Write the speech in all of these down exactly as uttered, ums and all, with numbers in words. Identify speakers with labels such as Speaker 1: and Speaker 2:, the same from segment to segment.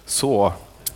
Speaker 1: Så.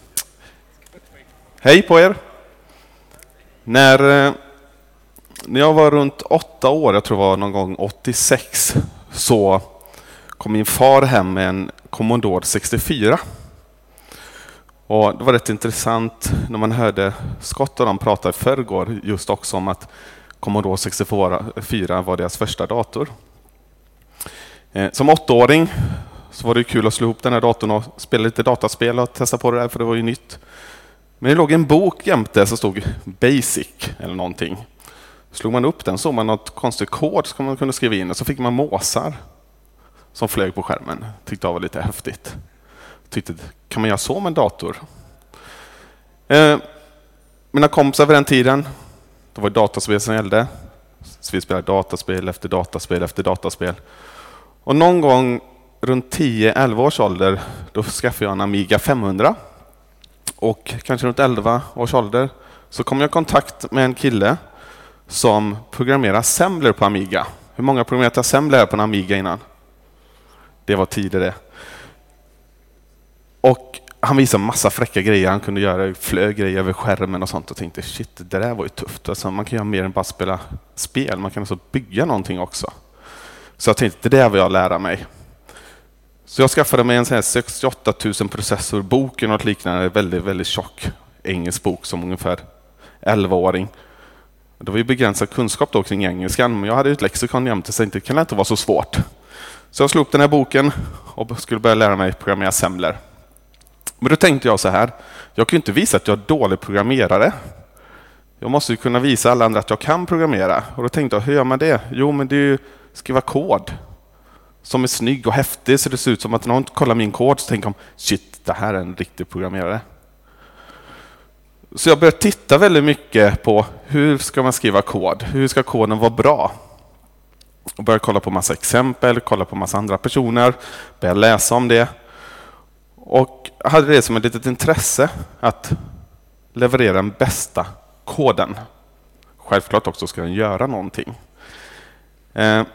Speaker 1: Hej på er. När, när jag var runt åtta år, jag tror det var någon gång åttiosex, så kom min far hem med en Commodore sextiofyra. Och det var rätt intressant när man hörde Scott och de prata i förrgår just också om att Commodore sextiofyra var deras första dator. Som åttaåring så var det kul att slå ihop den här datorn och spela lite dataspel och testa på det där, för det var ju nytt. Men det låg en bok jämte som stod Basic eller någonting. Slog man upp den så man något konstigt kod som man kunde skriva in, och så fick man måsar som flög på skärmen. Tyckte jag var lite häftigt. Tyckte, kan man göra så med en dator? Eh, mina kompisar vid den tiden, det var dataspel som gällde. Så vi spelade dataspel efter dataspel efter dataspel. Och någon gång runt tio elva års ålder, då skaffade jag en Amiga femhundra. Och kanske runt elva års ålder så kom jag i kontakt med en kille som programmerar assembler på Amiga. Hur många programmerat assembler på en Amiga innan? Det var tidigare. Och han visade massa fräcka grejer. Han kunde göra flög grejer över skärmen och sånt. Och tänkte, shit, det där var ju tufft. Alltså, man kan göra mer än bara spela spel. Man kan alltså bygga någonting också. Så jag tänkte, det där vill jag lära mig. Så jag skaffade mig en sån här sextioåtta tusen processorbok och något liknande. Väldigt, väldigt tjock engelsk bok som ungefär elvaåring. Det var ju begränsad kunskap då kring engelskan. Men jag hade ju ett lexikon jämte, så det kan inte vara så svårt. Så jag slog upp den här boken och skulle börja lära mig programmera assembler. Men då tänkte jag så här. Jag kan ju inte visa att jag är dålig programmerare. Jag måste ju kunna visa alla andra att jag kan programmera. Och då tänkte jag, hur gör man det? Jo, men det är ju skriva kod som är snygg och häftig, så det ser ut som att någon kollar min kod så tänker de, shit, det här är en riktig programmerare. Så jag började titta väldigt mycket på hur ska man skriva kod? Hur ska koden vara bra? Och började kolla på massa exempel, kolla på massa andra personer, började läsa om det. Och hade det som ett litet intresse att leverera den bästa koden. Självklart också ska den göra någonting. Eh,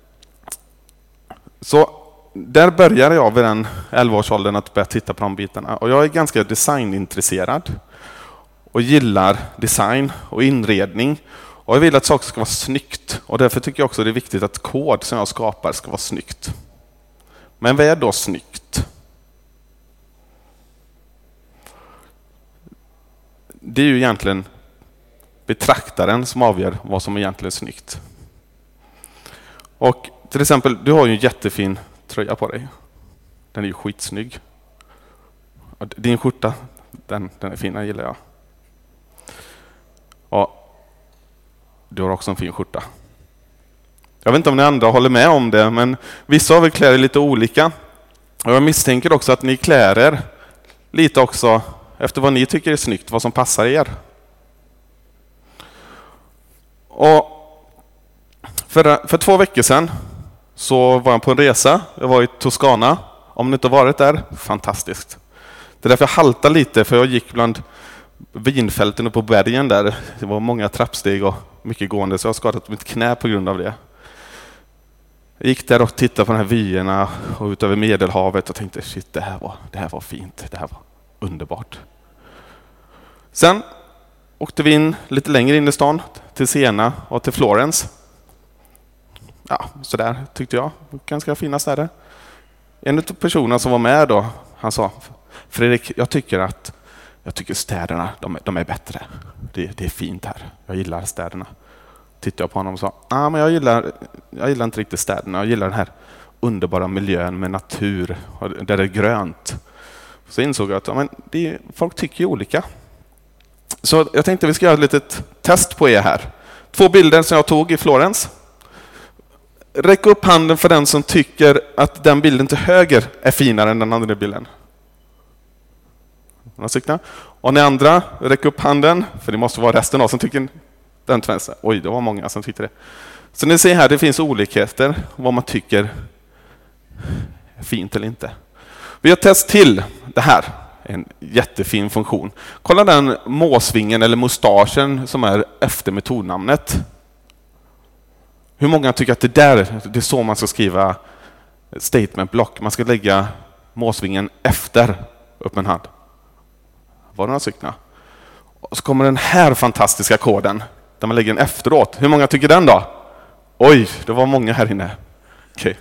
Speaker 1: Så där började jag vid den elva-årsåldern att börja titta på de bitarna. Och jag är ganska designintresserad och gillar design och inredning. Och jag vill att saker ska vara snyggt. Och därför tycker jag också det är viktigt att kod som jag skapar ska vara snyggt. Men vad är då snyggt? Det är ju egentligen betraktaren som avgör vad som egentligen är snyggt. Och till exempel, du har ju en jättefin tröja på dig. Den är ju skitsnygg. Din skjorta, den, den är fin, den gillar jag. Och du har också en fin skjorta. Jag vet inte om ni andra håller med om det, men vissa har väl kläder lite olika. Och jag misstänker också att ni klär er lite också efter vad ni tycker är snyggt, vad som passar er. Och för, för två veckor sedan så var jag på en resa. Jag var i Toscana. Om ni inte har varit där, fantastiskt. Det är därför jag haltar lite, för jag gick bland vinfälten och på bergen där. Det var många trappsteg och mycket gående, så jag har skadat mitt knä på grund av det. Jag gick där och tittade på de här vyerna och ut över Medelhavet och tänkte, shit, det här var, det här var fint. Det här var underbart. Sen åkte vi in lite längre in i stan, till Siena och till Florens. Ja, så där tyckte jag. Ganska fina städer. En av personerna som var med då, han sa, Fredrik, jag tycker att jag tycker städerna, de, de är bättre. Det, det är fint här. Jag gillar städerna. Tittade jag på honom och sa, ah, men jag gillar, jag gillar inte riktigt städerna. Jag gillar den här underbara miljön med natur, där det är grönt. Så insåg jag att ja, men det, folk tycker ju olika. Så jag tänkte vi ska göra ett litet test på er här. Två bilder som jag tog i Florens. Räck upp handen för den som tycker att den bilden till höger är finare än den andra bilden. Och ni andra, räck upp handen, för det måste vara resten av som tycker den till vänster. Oj, det var många som tyckte det. Så ni ser här, det finns olikheter vad man tycker är fint eller inte. Vi har test till det här. En jättefin funktion. Kolla den måsvingen eller mustaschen som är efter metodnamnet. Hur många tycker att det där, det är så man ska skriva statement block. Man ska lägga måsvingen efter Upp en hand. Var det några stycken? Och så kommer den här fantastiska koden där man lägger den efteråt. Hur många tycker den då? Oj, det var många här inne. Okej.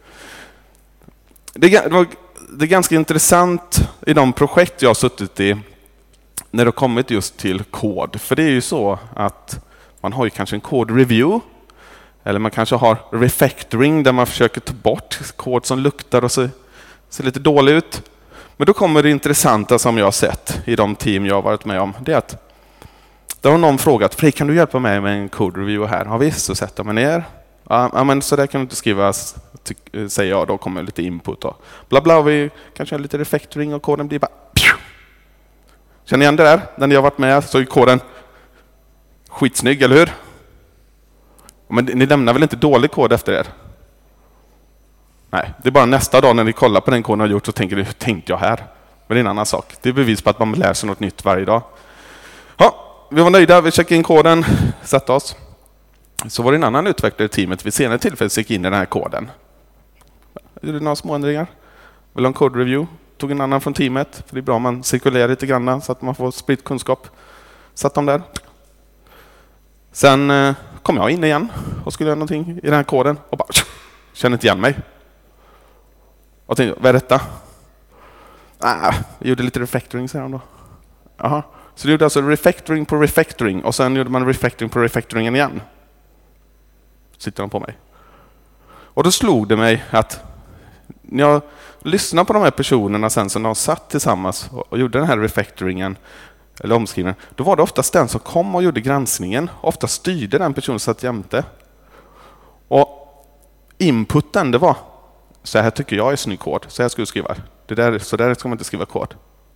Speaker 1: Det är, det, var, det är ganska intressant i de projekt jag har suttit i när det har kommit just till kod. För det är ju så att man har ju kanske en kod review eller man kanske har refactoring där man försöker ta bort kod som luktar och ser, ser lite dålig ut. Men då kommer det intressanta som jag har sett i de team jag har varit med om. Det är att då har någon frågat, Frej, kan du hjälpa mig med en code review här? Ja visst, så sätter man ner. Ja, men så där kan du inte skriva, säger jag, då kommer lite input och bla bla. Vi kanske har lite refactoring och koden blir bara... Känner ni igen det där? När ni har varit med så är koden skitsnygg, eller hur? Men ni lämnar väl inte dålig kod efter er? Nej, det är bara nästa dag när ni kollar på den koden jag har gjort så tänker ni, hur tänkte jag här? Men det är en annan sak. Det är bevis på att man lär sig något nytt varje dag. Ja, vi var nöjda, vi checkade in koden, satte oss. Så var det en annan utvecklare i teamet vid senare tillfälle gick in i den här koden. Gjorde några små ändringar. Vill ha en code review. Tog en annan från teamet. För det är bra om man cirkulerar lite grann så att man får spritt kunskap. Satt dem där. Sen eh, kom jag in igen och skulle göra någonting i den här koden. Och bara kände inte igen mig. Och tänkte, vad är detta? Ah, jag gjorde lite refactoring, säger han då. Aha. Så det gjorde alltså refactoring på refactoring. Och sen gjorde man refactoring på refactoringen igen. Sitter de på mig. Och då slog det mig att när jag lyssnade på de här personerna sen som de satt tillsammans och gjorde den här refactoringen eller omskrivningen, då var det oftast den som kom och gjorde granskningen. Ofta styrde den personen satt jämte. Och inputen, det var så här tycker jag är snygg kod. Så här ska du skriva. Det där, så där ska man inte skriva kod.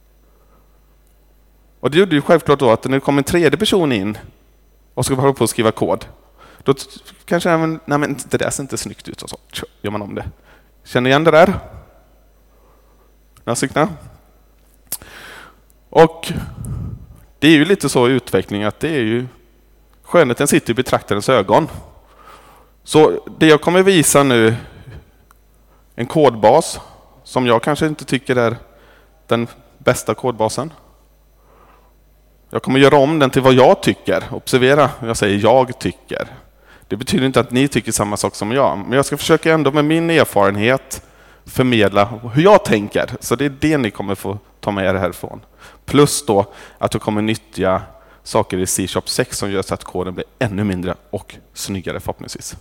Speaker 1: Och det gjorde ju självklart då att när det kom en tredje person in och ska hålla på att skriva kod, då kanske även, nej men det där ser inte snyggt ut och så gör man om det. Känner igen det där? Några Och det är ju lite så i utveckling att det är ju skönheten sitter i betraktarens ögon. Så det jag kommer visa nu, en kodbas som jag kanske inte tycker är den bästa kodbasen. Jag kommer göra om den till vad jag tycker. Observera, jag säger jag tycker. Det betyder inte att ni tycker samma sak som jag. Men jag ska försöka ändå med min erfarenhet förmedla hur jag tänker. Så det är det ni kommer få ta med er härifrån. Plus då att du kommer nyttja saker i C sharp sex som gör så att koden blir ännu mindre och snyggare förhoppningsvis.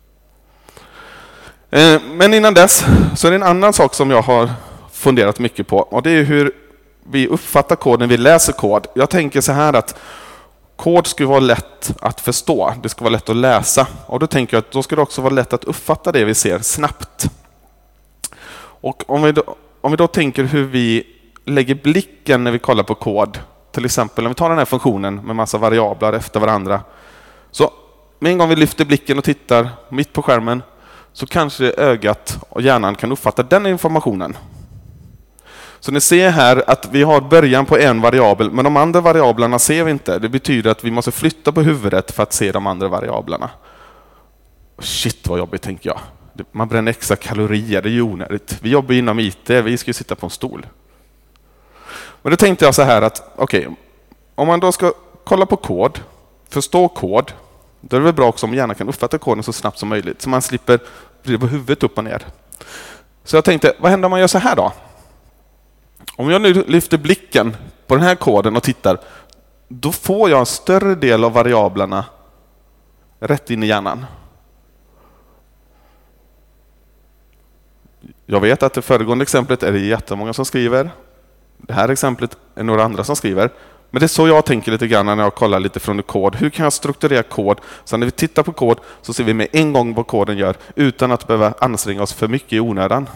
Speaker 1: Men innan dess så är det en annan sak som jag har funderat mycket på. Och det är hur vi uppfattar koden, vi läser kod. Jag tänker så här att kod ska vara lätt att förstå. Det ska vara lätt att läsa. Och då tänker jag att då ska det också vara lätt att uppfatta det vi ser snabbt. Och om vi då, om vi då tänker hur vi lägger blicken när vi kollar på kod. Till exempel om vi tar den här funktionen med massa variabler efter varandra. Så med en gång vi lyfter blicken och tittar mitt på skärmen så kanske ögat och hjärnan kan uppfatta den informationen. Så ni ser här att vi har början på en variabel, men de andra variablerna ser vi inte. Det betyder att vi måste flytta på huvudet för att se de andra variablerna. Shit vad jobbigt, tänker jag. Man bränner extra kalorier, det är ju onödigt. Vi jobbar inom I T, vi ska ju sitta på en stol. Men då tänkte jag så här att, okej, okay, om man då ska kolla på kod, förstå kod, då är det väl bra också om hjärnan kan uppfatta koden så snabbt som möjligt. Så man slipper bli på huvudet upp och ner. Så jag tänkte, vad händer om man gör så här då? Om jag nu lyfter blicken på den här koden och tittar, då får jag en större del av variablerna rätt in i hjärnan. Jag vet att det föregående exemplet är det jättemånga som skriver. Det här exemplet är några andra som skriver. Men det är så jag tänker lite grann när jag kollar lite från kod. Hur kan jag strukturera kod? Så när vi tittar på kod så ser vi med en gång vad koden gör utan att behöva anstränga oss för mycket i onödan.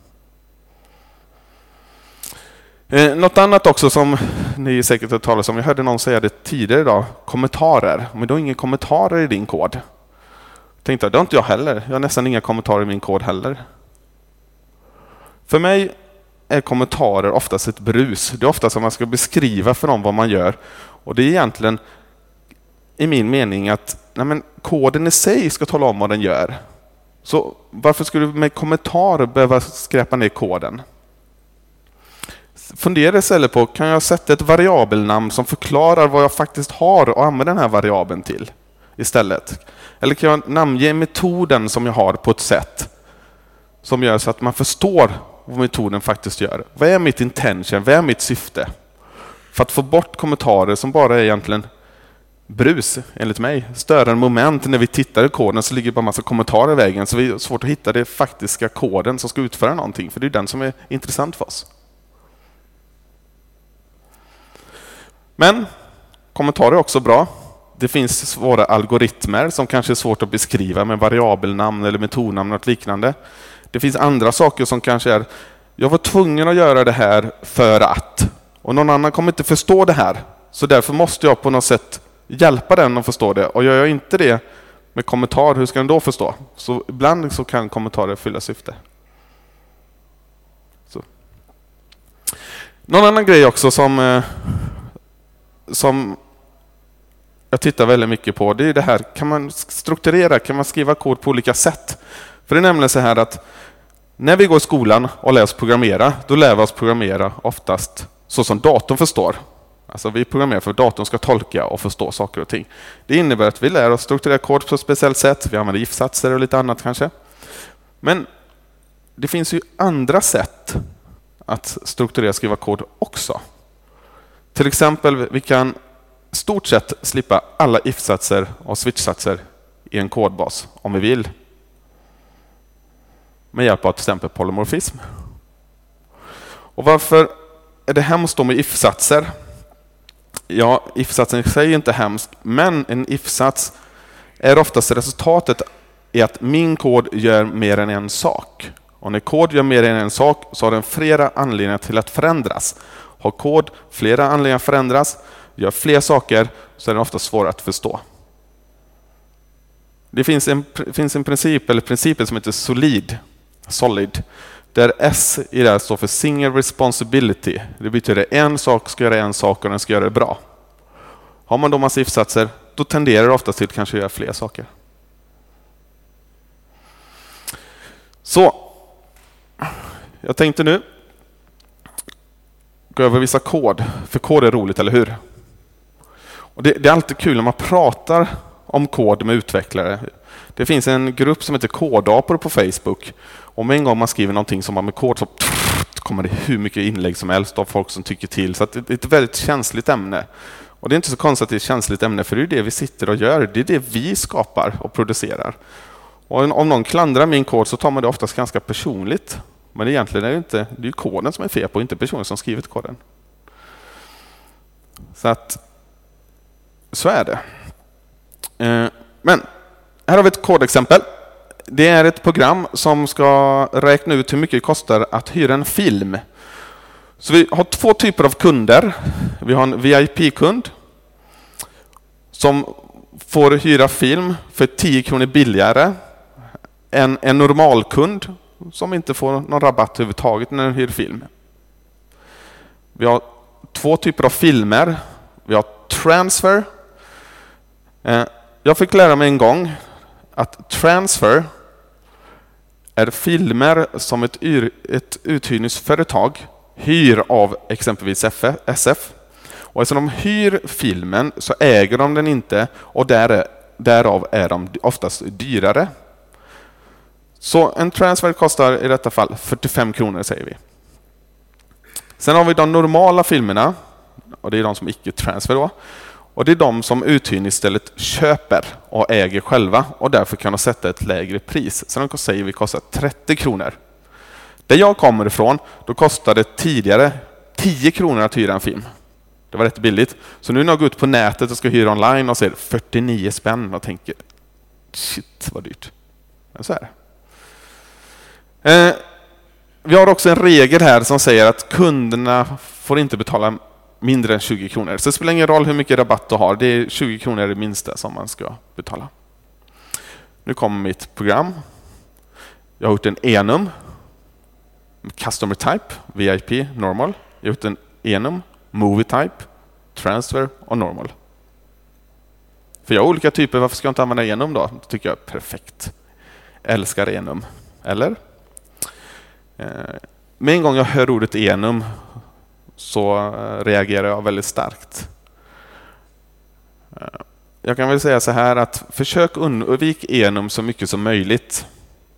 Speaker 1: Eh, något annat också som ni säkert har talat om, jag hörde någon säga det tidigare idag, kommentarer. Men då är inga kommentarer i din kod. Tänkte jag, det har inte jag heller. Jag har nästan inga kommentarer i min kod heller. För mig är kommentarer oftast ett brus. Det är ofta som man ska beskriva för dem vad man gör. Och det är egentligen i min mening att nej men, koden i sig ska tala om vad den gör. Så varför skulle du med kommentarer behöva skräpa ner koden? fundera istället på, kan jag sätta ett variabelnamn som förklarar vad jag faktiskt har och använda den här variabeln till istället? Eller kan jag namnge metoden som jag har på ett sätt som gör så att man förstår vad metoden faktiskt gör? Vad är mitt intention? Vad är mitt syfte? För att få bort kommentarer som bara är egentligen brus, enligt mig. Störande moment. När vi tittar i koden så ligger bara massa kommentarer i vägen, så det är svårt att hitta det faktiska koden som ska utföra någonting, för det är den som är intressant för oss. Men kommentarer är också bra. Det finns svåra algoritmer som kanske är svårt att beskriva med variabelnamn eller metodnamn och liknande. Det finns andra saker som kanske är, jag var tvungen att göra det här för att, och någon annan kommer inte förstå det här, så därför måste jag på något sätt hjälpa den att förstå det. Och gör jag inte det med kommentar, hur ska den då förstå? Så ibland så kan kommentarer fylla syfte. Så. Någon annan grej också som, som jag tittar väldigt mycket på, det är det här, kan man strukturera, kan man skriva kod på olika sätt? För det är nämligen så här att när vi går i skolan och lär oss programmera, då lär vi oss programmera oftast så som datorn förstår. Alltså vi programmerar för att datorn ska tolka och förstå saker och ting. Det innebär att vi lär oss strukturera kod på ett speciellt sätt. Vi använder if-satser och lite annat kanske. Men det finns ju andra sätt att strukturera och skriva kod också. Till exempel, vi kan stort sett slippa alla if-satser och switch-satser i en kodbas om vi vill. Med hjälp av till exempel polymorfism. Och varför är det hemskt med if-satser? Ja, if-satsen i sig är inte hemsk, men en if-sats är oftast resultatet i att min kod gör mer än en sak. Och när kod gör mer än en sak så har den flera anledningar till att förändras. Har kod flera anledningar att förändras, gör fler saker, så är den ofta svår att förstå. Det finns en, finns en princip, eller principen som heter solid, solid, där S i det här står för single responsibility. Det betyder att en sak ska göra en sak och den ska göra det bra. Har man då massa if-satser, då tenderar det ofta till att kanske göra fler saker. Så, jag tänkte nu gå över vissa kod. För kod är roligt, eller hur? Och det, det är alltid kul när man pratar om kod med utvecklare. Det finns en grupp som heter Kodapor på Facebook. Om en gång man skriver någonting som har med kod så kommer det hur mycket inlägg som helst av folk som tycker till. Så att det är ett väldigt känsligt ämne. Och det är inte så konstigt att det är ett känsligt ämne, för det är det vi sitter och gör. Det är det vi skapar och producerar. Och om någon klandrar min kod så tar man det oftast ganska personligt. Men egentligen är det inte, det är ju koden som är fel på, inte personen som skrivit koden. Så att så är det. Men här har vi ett kodexempel. Det är ett program som ska räkna ut hur mycket det kostar att hyra en film. Så vi har två typer av kunder. Vi har en V I P-kund som får hyra film för tio kronor billigare än en normalkund som inte får någon rabatt överhuvudtaget när den hyr film. Vi har två typer av filmer. Vi har transfer. Jag fick lära mig en gång att transfer är filmer som ett, yr, ett uthyrningsföretag hyr av exempelvis S F. Och eftersom de hyr filmen så äger de den inte, och där, därav är de oftast dyrare. Så en transfer kostar i detta fall fyrtiofem kronor, säger vi. Sen har vi de normala filmerna, och det är de som icke transfer då. Och det är de som uthyrning istället köper och äger själva, och därför kan de sätta ett lägre pris. Så de säger vi kostar trettio kronor. Där jag kommer ifrån, då kostade det tidigare tio kronor att hyra en film. Det var rätt billigt. Så nu när jag går ut på nätet och ska hyra online och ser fyrtionio spänn och tänker, shit vad dyrt. Men så är det. Eh, vi har också en regel här som säger att kunderna får inte betala mindre än tjugo kronor. Så det spelar ingen roll hur mycket rabatt du har. Det är tjugo kronor det minsta som man ska betala. Nu kommer mitt program. Jag har gjort en enum. Customer type, V I P, normal. Jag har gjort en enum, movie type, transfer och normal. För jag har olika typer, varför ska jag inte använda enum då? Det tycker jag är perfekt. Älskar enum. Eller? Med en gång jag hör ordet enum så reagerar jag väldigt starkt. Jag kan väl säga så här att försök undvika enum så mycket som möjligt.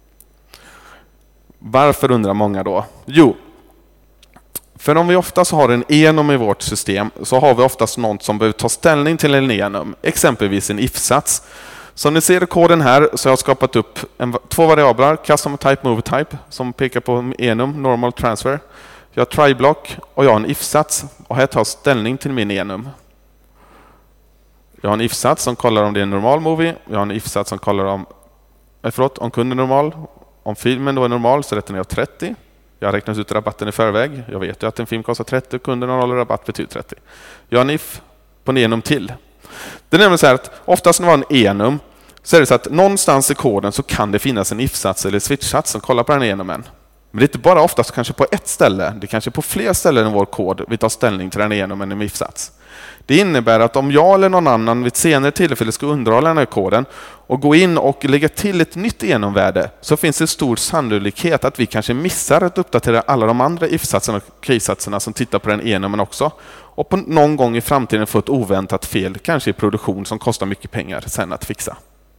Speaker 1: Varför undrar många då? Jo, för om vi oftast har en enum i vårt system så har vi oftast något som behöver ta ställning till en enum, exempelvis en if-sats. Som ni ser i koden här så har jag skapat upp en, två variabler, custom type, move type, som pekar på enum, normal transfer. Jag har try-block och jag har en if-sats och här tar ställning till min enum. Jag har en if-sats som kollar om det är en normal movie. Jag har en if-sats som kollar om, eh, förlåt, om kunden är normal. Om filmen då är normal så räknar jag trettio. Jag har räknat ut rabatten i förväg. Jag vet ju att en film kostar trettio och kunden har rabatt betyder trettio. Jag har en if på en enum till. Det är nämligen så här att oftast när man har en enum så är det så att någonstans i koden så kan det finnas en if-sats eller switch-sats som kollar på den enumen. Men det är inte bara oftast kanske på ett ställe. Det är kanske på fler ställen i vår kod vi tar ställning till den enumen en if-sats. Det innebär att om jag eller någon annan vid ett senare tillfälle ska underhålla den här koden och gå in och lägga till ett nytt enumvärde så finns det stor sannolikhet att vi kanske missar att uppdatera alla de andra if-satserna och case-satserna som tittar på den enumen också. Och på någon gång i framtiden få ett oväntat fel, kanske i produktion, som kostar mycket pengar sen att fixa.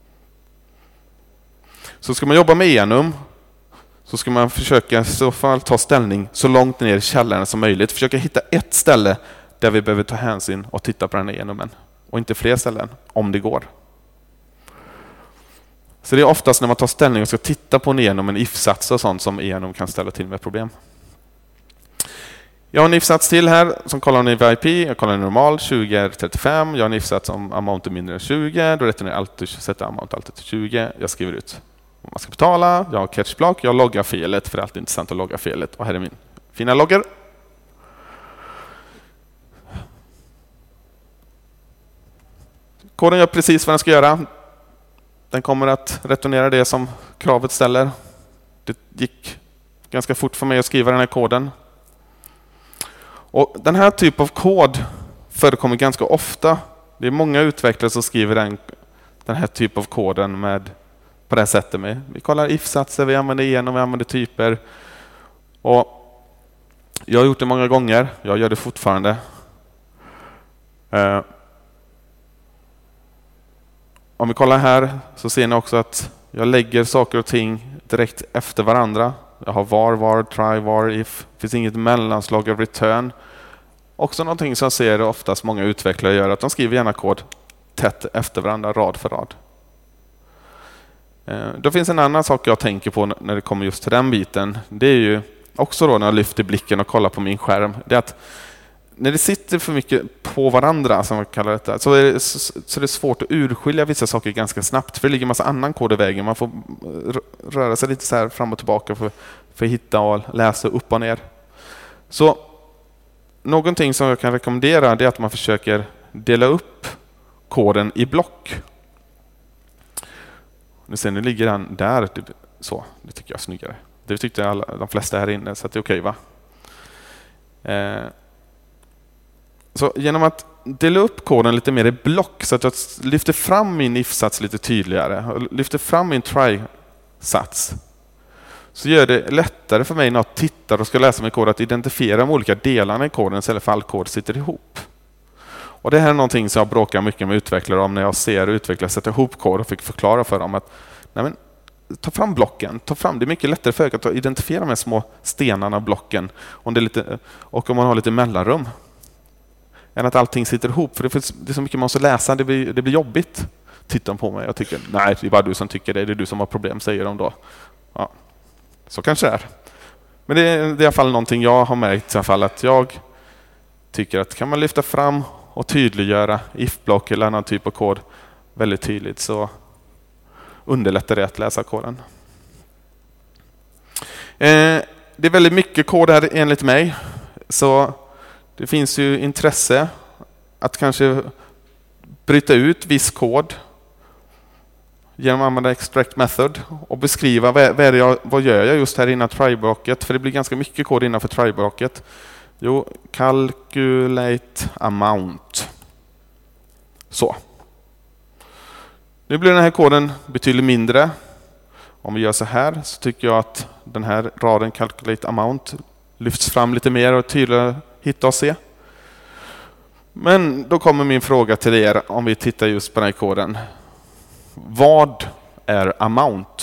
Speaker 1: Så ska man jobba med enum så ska man försöka i så fall ta ställning så långt ner i källaren som möjligt. Försöka hitta ett ställe där vi behöver ta hänsyn och titta på den här enumen. Och inte fler ställen, om det går. Så det är oftast när man tar ställning och ska titta på en enum, en if-sats och sånt som enum kan ställa till med problem. Jag har en if-sats till här som kollar om det är V I P. Jag kollar en normal, tjugo är trettiofem. Jag har en if-sats om amount är mindre än tjugo. Då returnerar jag alltid, sätter amount alltid till tjugo. Jag skriver ut vad man ska betala. Jag har catch-block. Jag loggar felet, för det är alltid intressant att logga felet. Och här är min fina logger. Koden gör precis vad den ska göra. Den kommer att returnera det som kravet ställer. Det gick ganska fort för mig att skriva den här koden. Och den här typen av kod förekommer ganska ofta. Det är många utvecklare som skriver den, den här typen av koden med, på det här sättet. Med. Vi kollar if-satser, vi använder enum, vi använder typer. Och jag har gjort det många gånger. Jag gör det fortfarande. Uh, Om vi kollar här så ser ni också att jag lägger saker och ting direkt efter varandra. Jag har var, var, try, var, if. Det finns inget mellanslag av return. Också någonting som jag ser oftast många utvecklare gör, att de skriver gärna kod tätt efter varandra, rad för rad. Då finns en annan sak jag tänker på när det kommer just till den biten. Det är ju också då när jag lyfter blicken och kollar på min skärm. Det är att när det sitter för mycket på varandra, som man kallar det, så är det, så, så är det svårt att urskilja vissa saker ganska snabbt. För det ligger en massa annan kod i vägen. Man får röra sig lite så här fram och tillbaka för, för att hitta och läsa upp och ner. Så någonting som jag kan rekommendera är att man försöker dela upp koden i block. Nu ser ni, ligger den där. Så, det tycker jag är snyggare. Det tyckte alla, de flesta här inne, så att det är okej, va? Eh, Så genom att dela upp koden lite mer i block så att jag lyfter fram min if-sats lite tydligare och lyfter fram min try-sats, så gör det lättare för mig när jag tittar och ska läsa min kod att identifiera de olika delarna i koden istället för all kod sitter ihop. Och det här är någonting som jag bråkar mycket med utvecklare om när jag ser utvecklare sätta ihop kod och fick förklara för dem att nej men, ta fram blocken, ta fram, det är mycket lättare för att identifiera de här små stenarna, blocken, om det är lite, och om man har lite mellanrum. Än att allting sitter ihop. För det är så mycket man måste läsa. Det blir, det blir jobbigt. Tittar de på mig och tycker, nej, det är bara du som tycker det. Det är du som har problem, säger de då. Ja, så kanske det är. Men det är, det är i alla fall någonting jag har märkt i alla fall. Att jag tycker att kan man lyfta fram och tydliggöra if-block eller annan typ av kod väldigt tydligt, så underlättar det att läsa koden. Eh, det är väldigt mycket kod här enligt mig. Så det finns ju intresse att kanske bryta ut viss kod genom att använda extract method och beskriva vad, är det jag, vad gör jag just här innan try-blocket, för det blir ganska mycket kod innanför try-blocket. Jo, calculate amount. Så. Nu blir den här koden betydligt mindre. Om vi gör så här så tycker jag att den här raden calculate amount lyfts fram lite mer och tydligare hitta och se. Men då kommer min fråga till er om vi tittar just på den här koden. Vad är amount?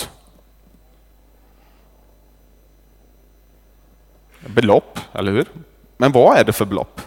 Speaker 1: Belopp, eller hur? Men vad är det för belopp?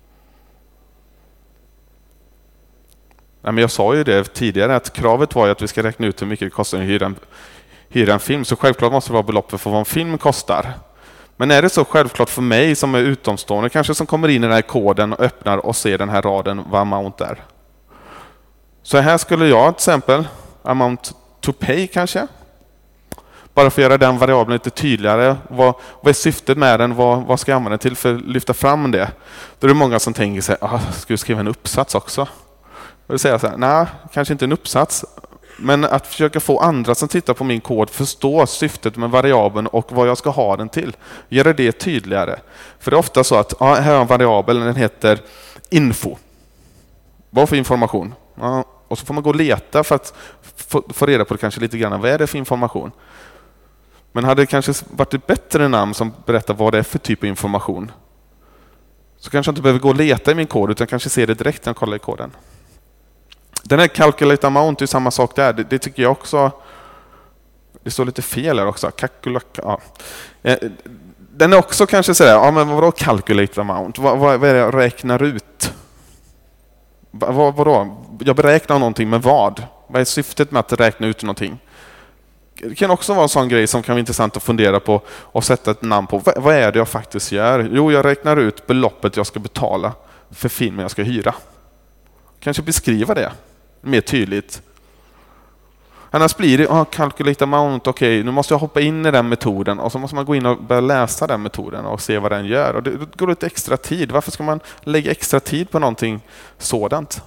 Speaker 1: Nej, men jag sa ju det tidigare att kravet var ju att vi ska räkna ut hur mycket det kostar att hyra en, hyra en film. Så självklart måste det vara beloppet för vad en film kostar. Men är det så självklart för mig som är utomstående, kanske som kommer in i den här koden och öppnar och ser den här raden vad amount är. Så här skulle jag till exempel, amount to pay kanske. Bara för att göra den variabeln lite tydligare. Vad, vad är syftet med den? Vad, vad ska jag använda den till för att lyfta fram det? Då är det många som tänker sig, ah, ska vi skriva en uppsats också? Och då säger jag så här, nej, kanske inte en uppsats. Men att försöka få andra som tittar på min kod förstå syftet med variabeln och vad jag ska ha den till. Göra det tydligare. För det är ofta så att, ja, här har en variabel, den heter info. Vad för information? Ja, och så får man gå och leta för att få, få reda på det kanske lite grann. Vad är det för information? Men hade det kanske varit ett bättre namn som berättar vad det är för typ av information, så kanske jag inte behöver gå och leta i min kod, utan kanske se det direkt när jag kollar i koden. Den här calculate amount är samma sak där. Det, det tycker jag också. Det står lite fel här också. Calculate, ja. Den är också kanske sådär, ja men vadå calculate amount? Vad, vad är det jag räknar ut? Vad, vadå? Jag beräknar någonting med vad? Vad är syftet med att räkna ut någonting? Det kan också vara en sån grej som kan vara intressant att fundera på och sätta ett namn på. Vad är det jag faktiskt gör? Jo, jag räknar ut beloppet jag ska betala för filmen jag ska hyra. Kanske beskriva det mer tydligt. Annars blir det, ah, calculate amount, okej, okay, nu måste jag hoppa in i den metoden och så måste man gå in och börja läsa den metoden och se vad den gör. Och det går lite extra tid. Varför ska man lägga extra tid på någonting sådant?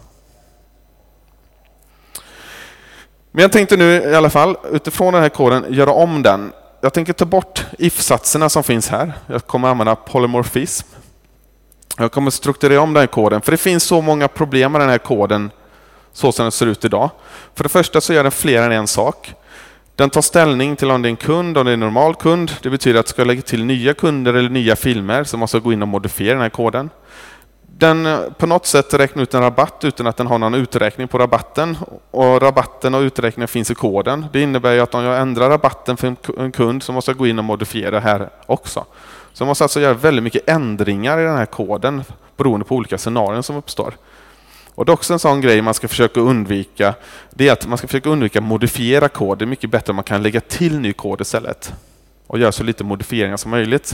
Speaker 1: Men jag tänkte nu i alla fall, utifrån den här koden, göra om den. Jag tänker ta bort if-satserna som finns här. Jag kommer använda polymorfism. Jag kommer strukturera om den här koden, för det finns så många problem med den här koden så som den ser ut idag. För det första så gör den fler än en sak. Den tar ställning till om det är en kund, om det är en normal kund. Det betyder att ska jag lägga till nya kunder eller nya filmer så måste jag gå in och modifiera den här koden. Den på något sätt räknar ut en rabatt utan att den har någon uträkning på rabatten. Och rabatten och uträkningen finns i koden. Det innebär ju att om jag ändrar rabatten för en kund så måste jag gå in och modifiera här också. Så jag måste alltså göra väldigt mycket ändringar i den här koden beroende på olika scenarier som uppstår. Och det är också en sån grej man ska försöka undvika. Det är att man ska försöka undvika att modifiera kod. Det är mycket bättre om man kan lägga till ny kod istället. Och göra så lite modifieringar som möjligt.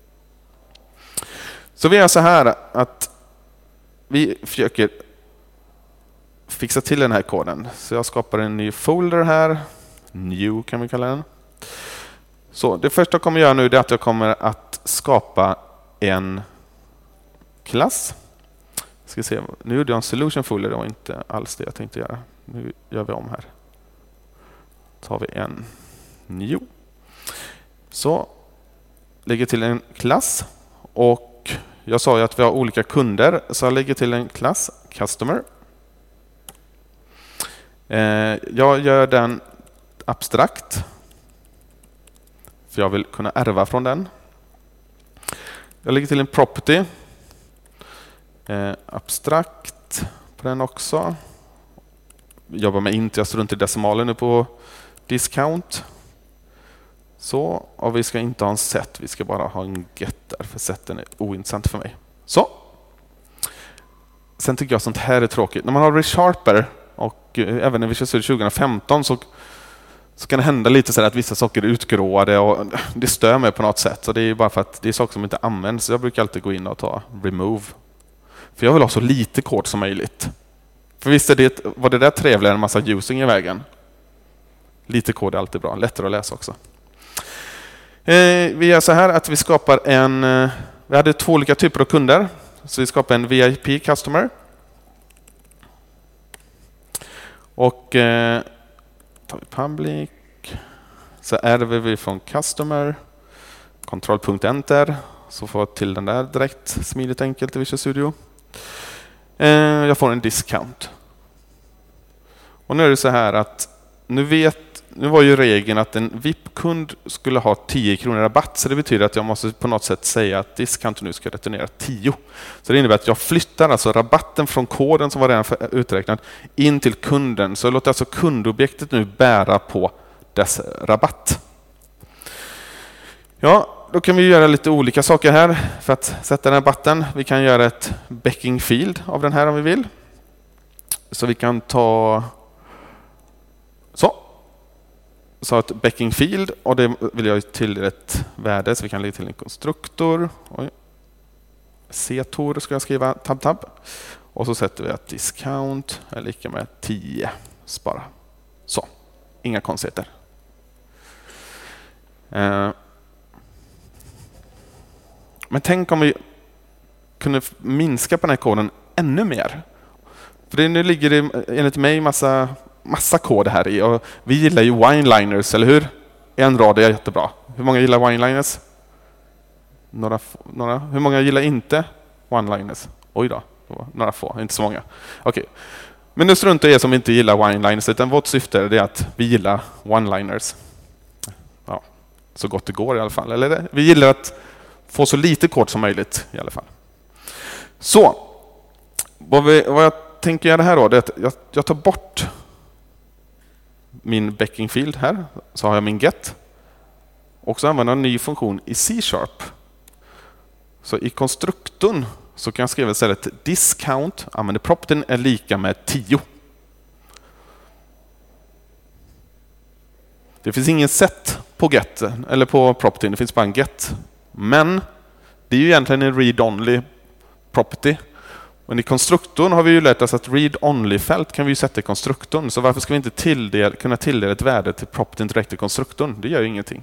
Speaker 1: Så vi gör så här att vi försöker fixa till den här koden. Så jag skapar en ny folder här. New kan vi kalla den. Så det första jag kommer göra nu är att jag kommer att skapa en klass. Ska se, nu gjorde jag en solution folder, det var inte alls det jag tänkte göra. Nu gör vi om här. Tar vi en new. Så lägger till en klass, och jag sa ju att vi har olika kunder, så jag lägger till en klass customer. Jag gör den abstrakt, för jag vill kunna ärva från den. Jag lägger till en property. Eh, abstrakt på den också. Jobbar med int, jag står runt i decimalen nu på discount. Så, och vi ska inte ha en set, vi ska bara ha en get där, för seten är ointressant för mig. Så. Sen tycker jag sånt här är tråkigt. När man har ReSharper, och eh, även när vi kör tjugo femton, så så kan det hända lite så att vissa saker är utgråade och det stör mig på något sätt. Så det är bara för att det är saker som inte används. Så jag brukar alltid gå in och ta remove. För jag vill ha så lite kod som möjligt. För visst är det, var det där trevligare en massa using i vägen. Lite kod är alltid bra, lättare att läsa också. Eh, vi gör så här att vi skapar en... Eh, vi hade två olika typer av kunder. Så vi skapar en V I P customer. Och... Eh, tar vi public, så ärver vi från customer, kontroll.enter, så får jag till den där direkt, smidigt enkelt i Visual Studio. Jag får en discount. Och nu är det så här att nu vet Nu var ju regeln att en V I P-kund skulle ha tio kronor rabatt, så det betyder att jag måste på något sätt säga att discount nu ska returnera tio. Så det innebär att jag flyttar alltså rabatten från koden som var redan uträknad in till kunden. Så jag låter alltså kundobjektet nu bära på dess rabatt. Ja, då kan vi göra lite olika saker här för att sätta den rabatten. Vi kan göra ett backing field av den här om vi vill. Så vi kan ta så. Så ett backing field, och det vill jag till ett värde, så vi kan lägga till en konstruktor. Oj. C-tor ska jag skriva, tab tab. Och så sätter vi att discount är lika med tio. Spara. Så, inga konstigheter. Eh. Men tänk om vi kunde minska på den här koden ännu mer. För det, nu ligger det enligt mig massa massa kod här i, och vi gillar ju wineliners, eller hur? En rad är jättebra. Hur många gillar wineliners? Några, några. Hur många gillar inte wineliners? Oj då, några få, inte så många. Okej. Men nu struntar jag som inte gillar wineliners, utan vårt syfte är att vi gillar one-liners. Ja, så gott det går i alla fall. Eller vi gillar att få så lite kod som möjligt i alla fall. Så, vad, vi, vad jag tänker göra här då, det är att jag, jag tar bort min backing field här, så har jag min get. Och så använder jag en ny funktion i C-sharp. Så i konstruktorn så kan jag skriva istället discount, använder propertyn är lika med tio. Det finns ingen set på get eller på propertyn, det finns bara en get. Men det är ju egentligen en read-only property. Men i konstruktorn har vi ju lärt oss att read-only-fält kan vi ju sätta i konstruktorn. Så varför ska vi inte tilldel, kunna tilldela ett värde till propertyn direkt i konstruktorn? Det gör ju ingenting.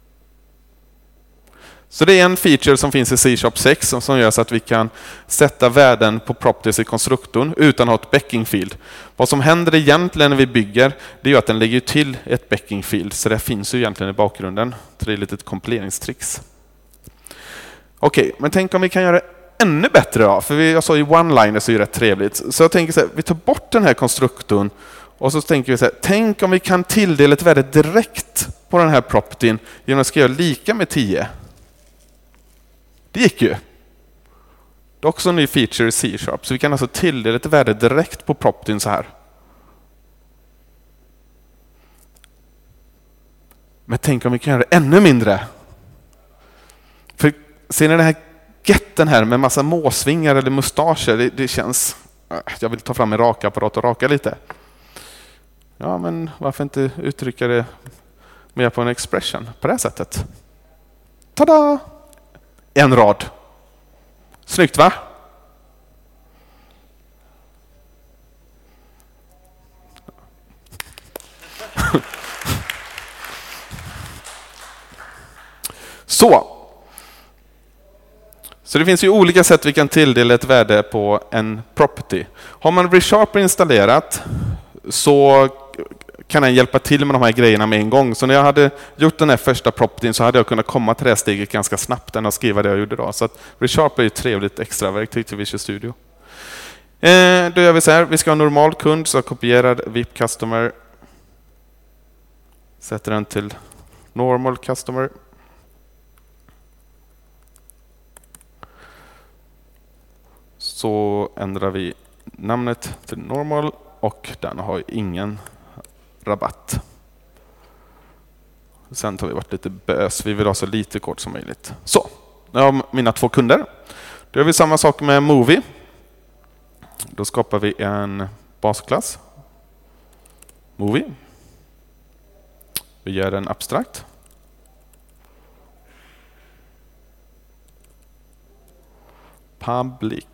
Speaker 1: Så det är en feature som finns i C sharp sex som, som gör så att vi kan sätta värden på properties i konstruktorn utan att ha ett backing field. Vad som händer egentligen när vi bygger, det är ju att den lägger till ett backing field. Så det finns ju egentligen i bakgrunden. Så det är lite ett kompileringstricks. Okej, men tänk om vi kan göra ännu bättre då, för vi, jag sa ju one-liner så är det rätt trevligt. Så jag tänker så här, vi tar bort den här konstruktorn och så tänker vi så här, tänk om vi kan tilldela ett värde direkt på den här propertyn genom att skriva lika med tio. Det gick ju. Det är också en ny feature i C sharp, så vi kan alltså tilldela ett värde direkt på propertyn så här. Men tänk om vi kan göra det ännu mindre. För ser ni den här getten här med massa måsvingar eller mustascher, det, det känns... Jag vill ta fram en rakapparat och raka lite. Ja, men varför inte uttrycka det mer på en expression på det här sättet? Tada! En rad. Snyggt, va? Så. Så det finns ju olika sätt vi kan tilldela ett värde på en property. Har man ReSharper installerat så kan den hjälpa till med de här grejerna med en gång. Så när jag hade gjort den här första propertyn så hade jag kunnat komma till det här steget ganska snabbt än att skriva det jag gjorde då. Så att ReSharper är ett trevligt extra verktyg till Visual Studio. Eh, då gör vi så här. Vi ska ha en normal kund, så kopierar V I P Customer. Sätter den till Normal Customer. Så ändrar vi namnet till Normal och den har ingen rabatt. Sen tar vi bort lite bös. Vi vill ha så lite kort som möjligt. Så, nu har jag mina två kunder. Då gör vi samma sak med Movie. Då skapar vi en basklass. Movie. Vi gör en abstrakt. Public.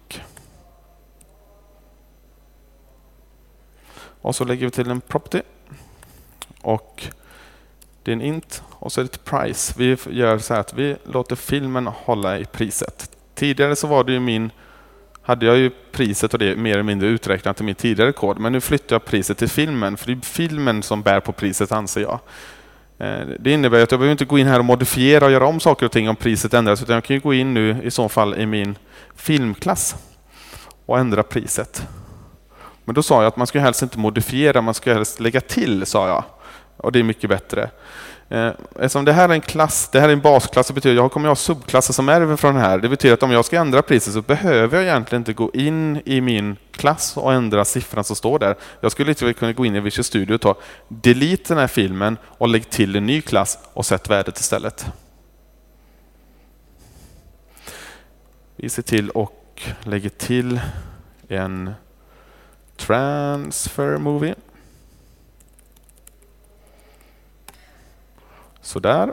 Speaker 1: Och så lägger vi till en property. Och det är en int och så är det ett price. Vi gör så här att vi låter filmen hålla i priset. Tidigare så var det ju min, hade jag ju priset och det mer eller mindre uträknat till min tidigare kod. Men nu flyttar jag priset till filmen, för det är filmen som bär på priset, anser jag. Det innebär att jag behöver inte gå in här och modifiera och göra om saker och ting om priset ändras, utan jag kan ju gå in nu i så fall i min filmklass och ändra priset. Men då sa jag att man ska helst inte modifiera, man ska helst lägga till, sa jag. Och det är mycket bättre. Eh, eftersom det här är en klass, det här är en basklass, det betyder att jag kommer att ha subklasser som är från den här. Det betyder att om jag ska ändra priset så behöver jag egentligen inte gå in i min klass och ändra siffran som står där. Jag skulle inte kunna gå in i Visual Studio och ta delete den här filmen och lägga till en ny klass och sätta värdet istället. Vi ser till och lägger till en transfer movie. Så där.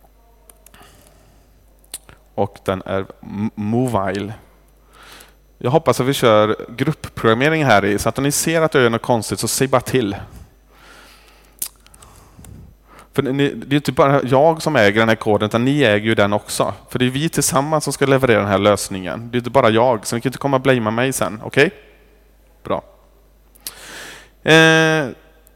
Speaker 1: Och den är mobile. Jag hoppas att vi kör gruppprogrammering här i, så att om ni ser att jag gör något konstigt så säg bara till. För det är inte bara jag som äger den här koden, utan ni äger ju den också. För det är vi tillsammans som ska leverera den här lösningen. Det är inte bara jag, så ni kan inte komma och blamea mig sen. Okej? Okay? Bra. Eh,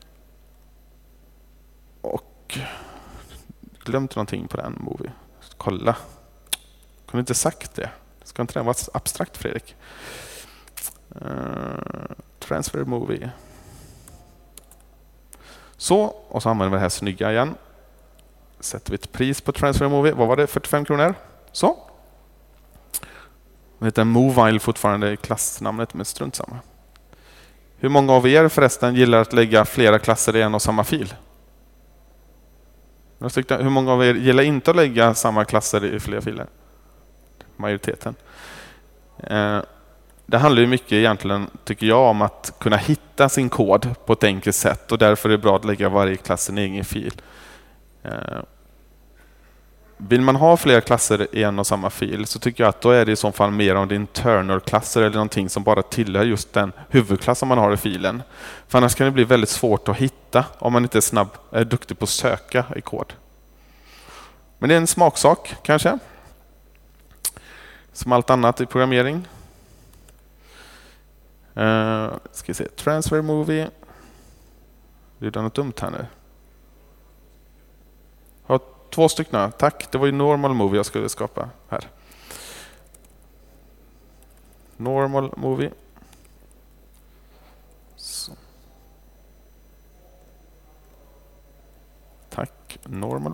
Speaker 1: och glömt någonting på den movie. Kolla. Kunde inte sagt det. Ska inte den vara abstrakt, Fredrik? Uh, transfer movie. Så, och så använder vi det här snygga igen. Sätter vi ett pris på transfer movie. Vad var det? fyrtiofem kronor. Så. Det heter Movile fortfarande i klassnamnet, men strunt samma. Hur många av er förresten gillar att lägga flera klasser i en och samma fil? Hur många av er gillar inte att lägga samma klasser i flera filer? Majoriteten. Eh, det handlar ju mycket egentligen, tycker jag, om att kunna hitta sin kod på ett enkelt sätt, och därför är det bra att lägga varje klass i en egen fil. Eh, vill man ha flera klasser i en och samma fil så tycker jag att då är det i så fall mer om det är internal-klasser eller någonting som bara tillhör just den huvudklassen man har i filen. För annars kan det bli väldigt svårt att hitta om man inte är snabb, är duktig på att söka i kod. Men det är en smaksak kanske. Som allt annat i programmering. Uh, ska vi se. Transfer movie. Det är något dumt här nu. Jag har två stycken. Tack. Det var ju normal movie jag skulle skapa här. Normal movie. Så. Tack. Normal.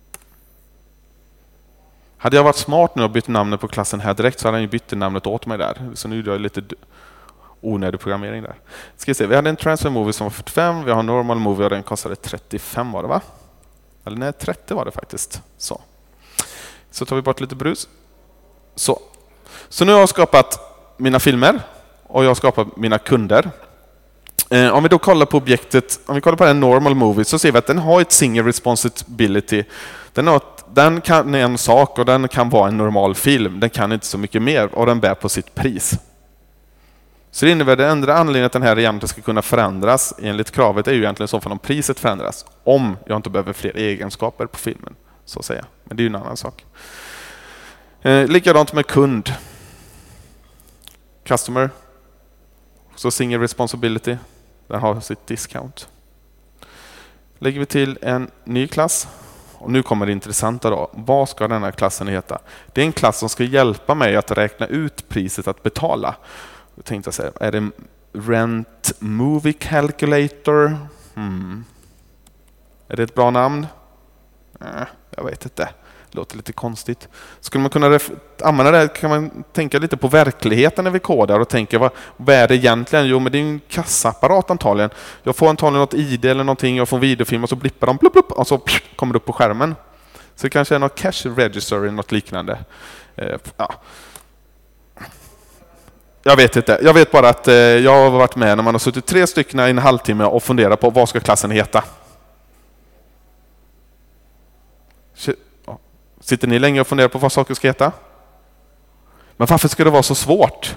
Speaker 1: Hade jag varit smart nu och bytt namnet på klassen här direkt så hade han ju bytt namnet åt mig där. Så nu gjorde jag lite onödig programmering där. Ska vi se, vi hade en transfer movie som var fyrtiofem, vi har normal movie och den kostade trettiofem var det, va? Eller nej, trettio var det faktiskt. Så. Så tar vi bort lite brus. Så. Så nu har jag skapat mina filmer och jag har skapat mina kunder. Eh, om vi då kollar på objektet, om vi kollar på den normal movie så ser vi att den har ett single responsibility. Den, har ett, den kan en sak och den kan vara en normal film. Den kan inte så mycket mer och den bär på sitt pris. Så det innebär det enda anledningen att den här egentligen ska kunna förändras enligt kravet är ju egentligen så fall om priset förändras. Om jag inte behöver fler egenskaper på filmen, så att säga. Men det är ju en annan sak. Eh, likadant med kund. Customer. Så single responsibility. Den har sitt discount. Lägger vi till en ny klass. Och nu kommer det intressanta då. Vad ska den här klassen heta? Det är en klass som ska hjälpa mig att räkna ut priset att betala. Jag tänkte säga, är det Rent Movie Calculator? Hmm. Är det ett bra namn? Eh, jag vet inte. Det låter lite konstigt. Skulle man kunna ref- använda det kan man tänka lite på verkligheten när vi kodar och tänka vad, vad är det egentligen? Jo, men det är en kassaapparat antagligen. Jag får antagligen något I D eller någonting, jag får en videofilm och så blippar de blup, blup, och så pff, kommer det upp på skärmen. Så det kanske är något cash register eller något liknande. Eh, ja. Jag vet inte. Jag vet bara att eh, jag har varit med när man har suttit tre stycken i en halvtimme och funderat på vad ska klassen heta. Sitter ni länge och funderar på vad saker ska heta? Men varför ska det vara så svårt?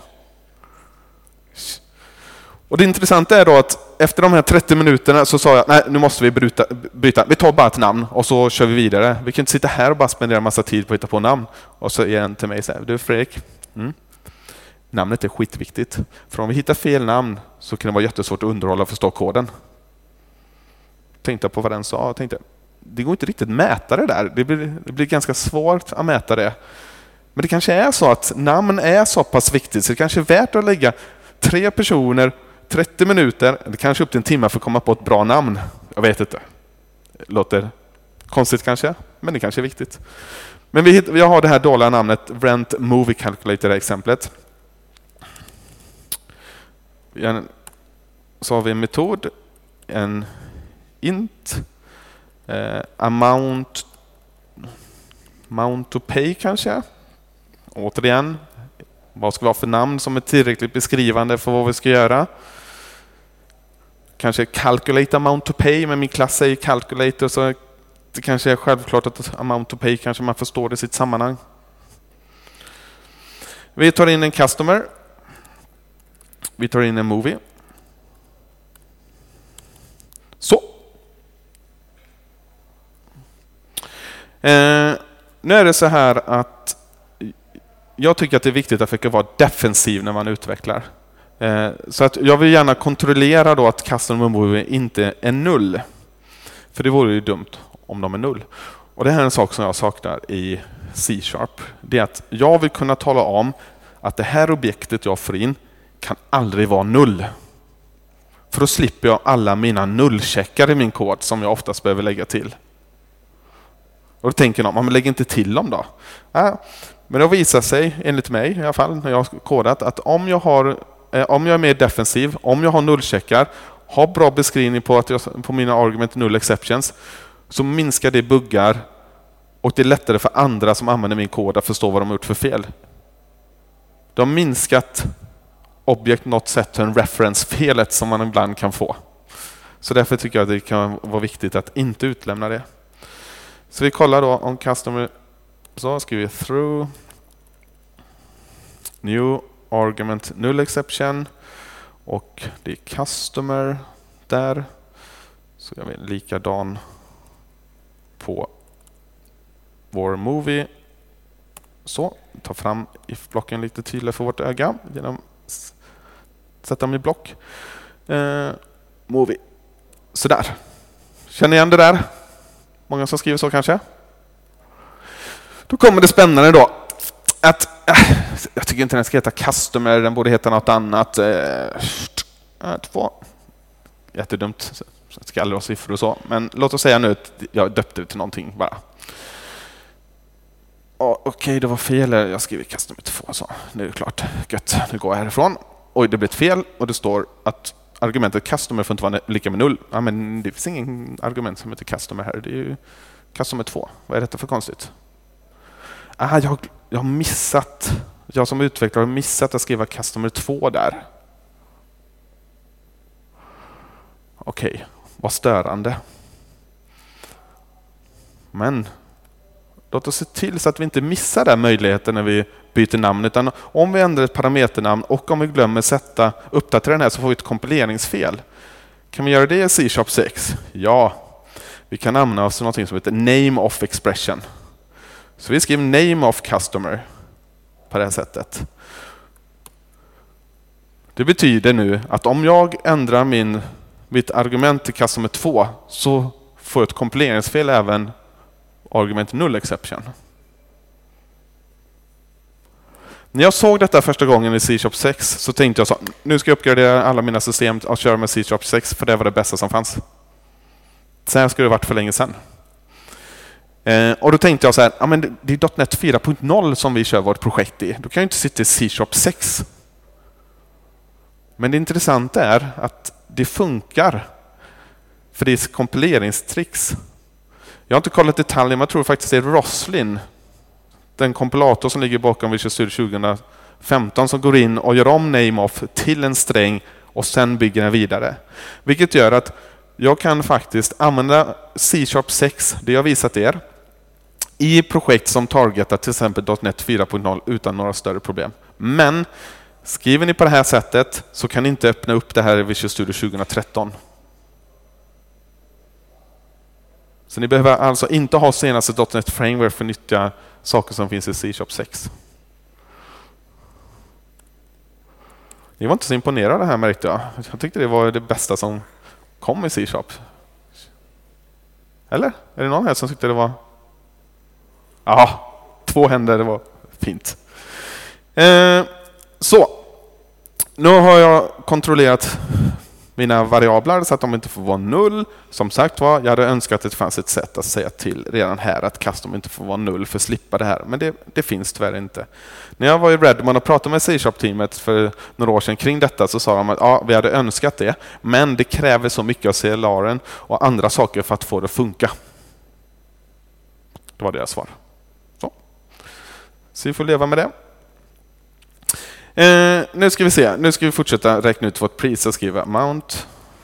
Speaker 1: Och det intressanta är då att efter de här trettio minuterna så sa jag, nej, nu måste vi bryta, byta. Vi tar bara ett namn och så kör vi vidare. Vi kan inte sitta här och bara spendera en massa tid på att hitta på namn. Och så ger en till mig och säger, du Fredrik, mm. namnet är skitviktigt. För om vi hittar fel namn så kan det vara jättesvårt att underhålla och förstå koden. Tänkte på vad den sa och tänkte, det går inte riktigt att mäta det där. Det blir, det blir ganska svårt att mäta det. Men det kanske är så att namn är så pass viktigt så det kanske är värt att lägga tre personer, trettio minuter, eller kanske upp till en timme för att komma på ett bra namn. Jag vet inte. Låter konstigt kanske, men det kanske är viktigt. Men vi, vi har det här dåliga namnet Rent Movie Calculator i exemplet. Så har vi en metod, en int, eh, amount, amount to pay kanske. Återigen, vad ska vi ha för namn som är tillräckligt beskrivande för vad vi ska göra? Kanske calculate amount to pay, men min klass säger calculator, så det kanske är självklart att amount to pay kanske man förstår det i sitt sammanhang. Vi tar in en customer. Vi tar in en movie. Så. Eh, nu är det så här att jag tycker att det är viktigt att försöka vara defensiv när man utvecklar. Eh, så att jag vill gärna kontrollera då att customer movie inte är null. För det vore ju dumt om de är null. Och det här är en sak som jag saknar i C-sharp. Det är att jag vill kunna tala om att det här objektet jag får in kan aldrig vara null. För då slipper jag alla mina nullcheckar i min kod som jag oftast behöver lägga till. Och då tänker någon, men lägg inte till dem då. Ja, men det visar sig, enligt mig i alla fall, när jag har kodat, att om jag, har, eh, om jag är mer defensiv, om jag har nullcheckar, har bra beskrivning på, att jag, på mina argument null exceptions, så minskar det buggar och det är lättare för andra som använder min kod att förstå vad de har gjort för fel. De har minskat object not set to en reference-felet som man ibland kan få. Så därför tycker jag att det kan vara viktigt att inte utlämna det. Så vi kollar då om customer, så skriver vi through new argument null exception och det är customer där. Så gör vi en likadan på vår movie. Så, ta fram if-blocken lite tydligare för vårt öga genom att sätta dem i block. Eh, movie. Sådär. Känner igen det där? Många som skriver så kanske? Då kommer det spännande då. Att, äh, jag tycker inte den ska heta customer, den borde heta något annat. Eh, två. Jättedumt. Jag ska aldrig ha siffror och så. Men låt oss säga nu att jag döpte det till någonting bara. Oh, Okej, okay, det var fel. Jag skriver customer två. Så. Nu är det klart. Gött. Nu går jag härifrån. Oj, det blev ett fel. Och det står att argumentet customer får inte vara lika med null. Ja, men det finns ingen argument som heter customer här. Det är ju customer två. Vad är detta för konstigt? Ah, jag, jag har missat. Jag som utvecklare har missat att skriva customer två där. Okej, okay, vad störande. Men låt oss se till så att vi inte missar den möjligheten när vi byter namn. Utan om vi ändrar ett parameternamn och om vi glömmer sätta uppdatera den här så får vi ett kompileringsfel. Kan vi göra det i C sharp sex? Ja, vi kan använda oss av något som heter name of expression. Så vi skriver name of customer på det här sättet. Det betyder nu att om jag ändrar min, mitt argument till customer två så får jag ett kompileringsfel även argument null exception. När jag såg detta första gången i C sharp sex så tänkte jag så, nu ska jag uppgradera alla mina system och köra med C sharp sex för det var det bästa som fanns. Så här skulle det varit för länge sedan. Eh, och då tänkte jag så här, ja, men det är .NET fyra punkt noll som vi kör vårt projekt i. Då kan jag inte sitta i C sharp sex. Men det intressanta är att det funkar. För det är kompileringstricks. Jag har inte kollat detaljer, men jag tror faktiskt det är Roslyn, den kompilator som ligger bakom Visual Studio tjugo femton, som går in och gör om name-off till en sträng och sen bygger den vidare. Vilket gör att jag kan faktiskt använda C sharp sex, det jag visat er, i projekt som targetar till exempel .NET fyra punkt noll utan några större problem. Men skriver ni på det här sättet så kan ni inte öppna upp det här i Visual Studio tjugo tretton. Så ni behöver alltså inte ha senaste .NET Framework för att nyttja saker som finns i C sharp sex. Ni var inte så imponerade här, märkte jag. Jag tyckte det var det bästa som kom i C sharp. Eller? Är det någon här som tyckte det var... Ja, två händer, det var fint. Eh, så, nu har jag kontrollerat mina variabler så att de inte får vara noll. Som sagt var, jag hade önskat att det fanns ett sätt att säga till redan här att custom inte får vara noll för att slippa det här. Men det, det finns tyvärr inte. När jag var i Redmond och pratade med C-Sharp-teamet för några år sedan kring detta så sa de att ja, vi hade önskat det. Men det kräver så mycket av C L R:en och andra saker för att få det att funka. Det var deras svar. Så, så vi får leva med det. Eh, nu ska vi se. Nu ska vi fortsätta räkna ut vårt pris och skriva amount.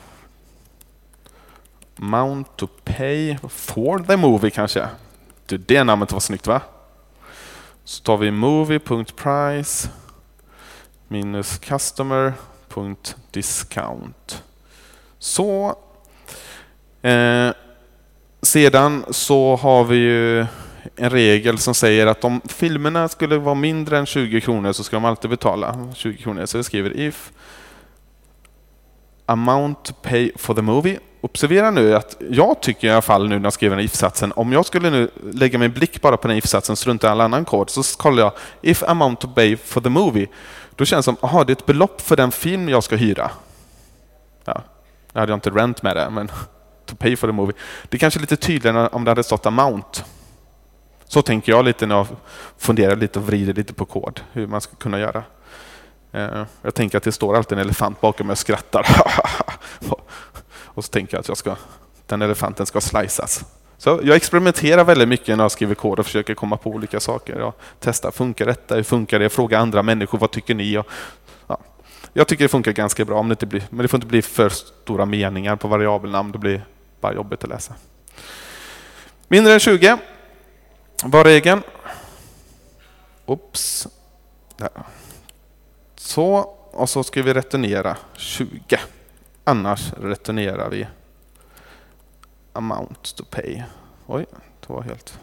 Speaker 1: Amount to pay for the movie kanske. Du, det namnet var snyggt, va? Så tar vi movie.price minus customer.discount. Så. Eh, sedan så har vi ju en regel som säger att om filmerna skulle vara mindre än tjugo kronor så ska de alltid betala tjugo kronor. Så jag skriver if amount to pay for the movie. Observera nu att jag tycker i alla fall nu när jag skriver den if-satsen, om jag skulle nu lägga min blick bara på den if-satsen strunt i all annan kod, så kollar jag if amount to pay for the movie. Då känns det som, aha, det är ett belopp för den film jag ska hyra. Ja, jag hade inte rent med det, men to pay for the movie. Det är kanske lite tydligare om det hade stått amount. Så tänker jag lite när jag funderar lite och vrider lite på kod, hur man ska kunna göra. Jag tänker att det står alltid en elefant bakom mig och skrattar. Och så tänker jag att jag ska, den elefanten ska sliceas. Så jag experimenterar väldigt mycket när jag skriver kod och försöker komma på olika saker. Jag testar, funkar detta? Hur funkar det? Jag frågar andra människor, vad tycker ni? Och, ja. Jag tycker det funkar ganska bra, om det inte blir, men det får inte bli för stora meningar på variabelnamn. Det blir bara jobbigt att läsa. Mindre än tjugo var regeln. Oops. Där. Så, och så ska vi returnera tjugo. Annars returnerar vi amount to pay. Oj, det var helt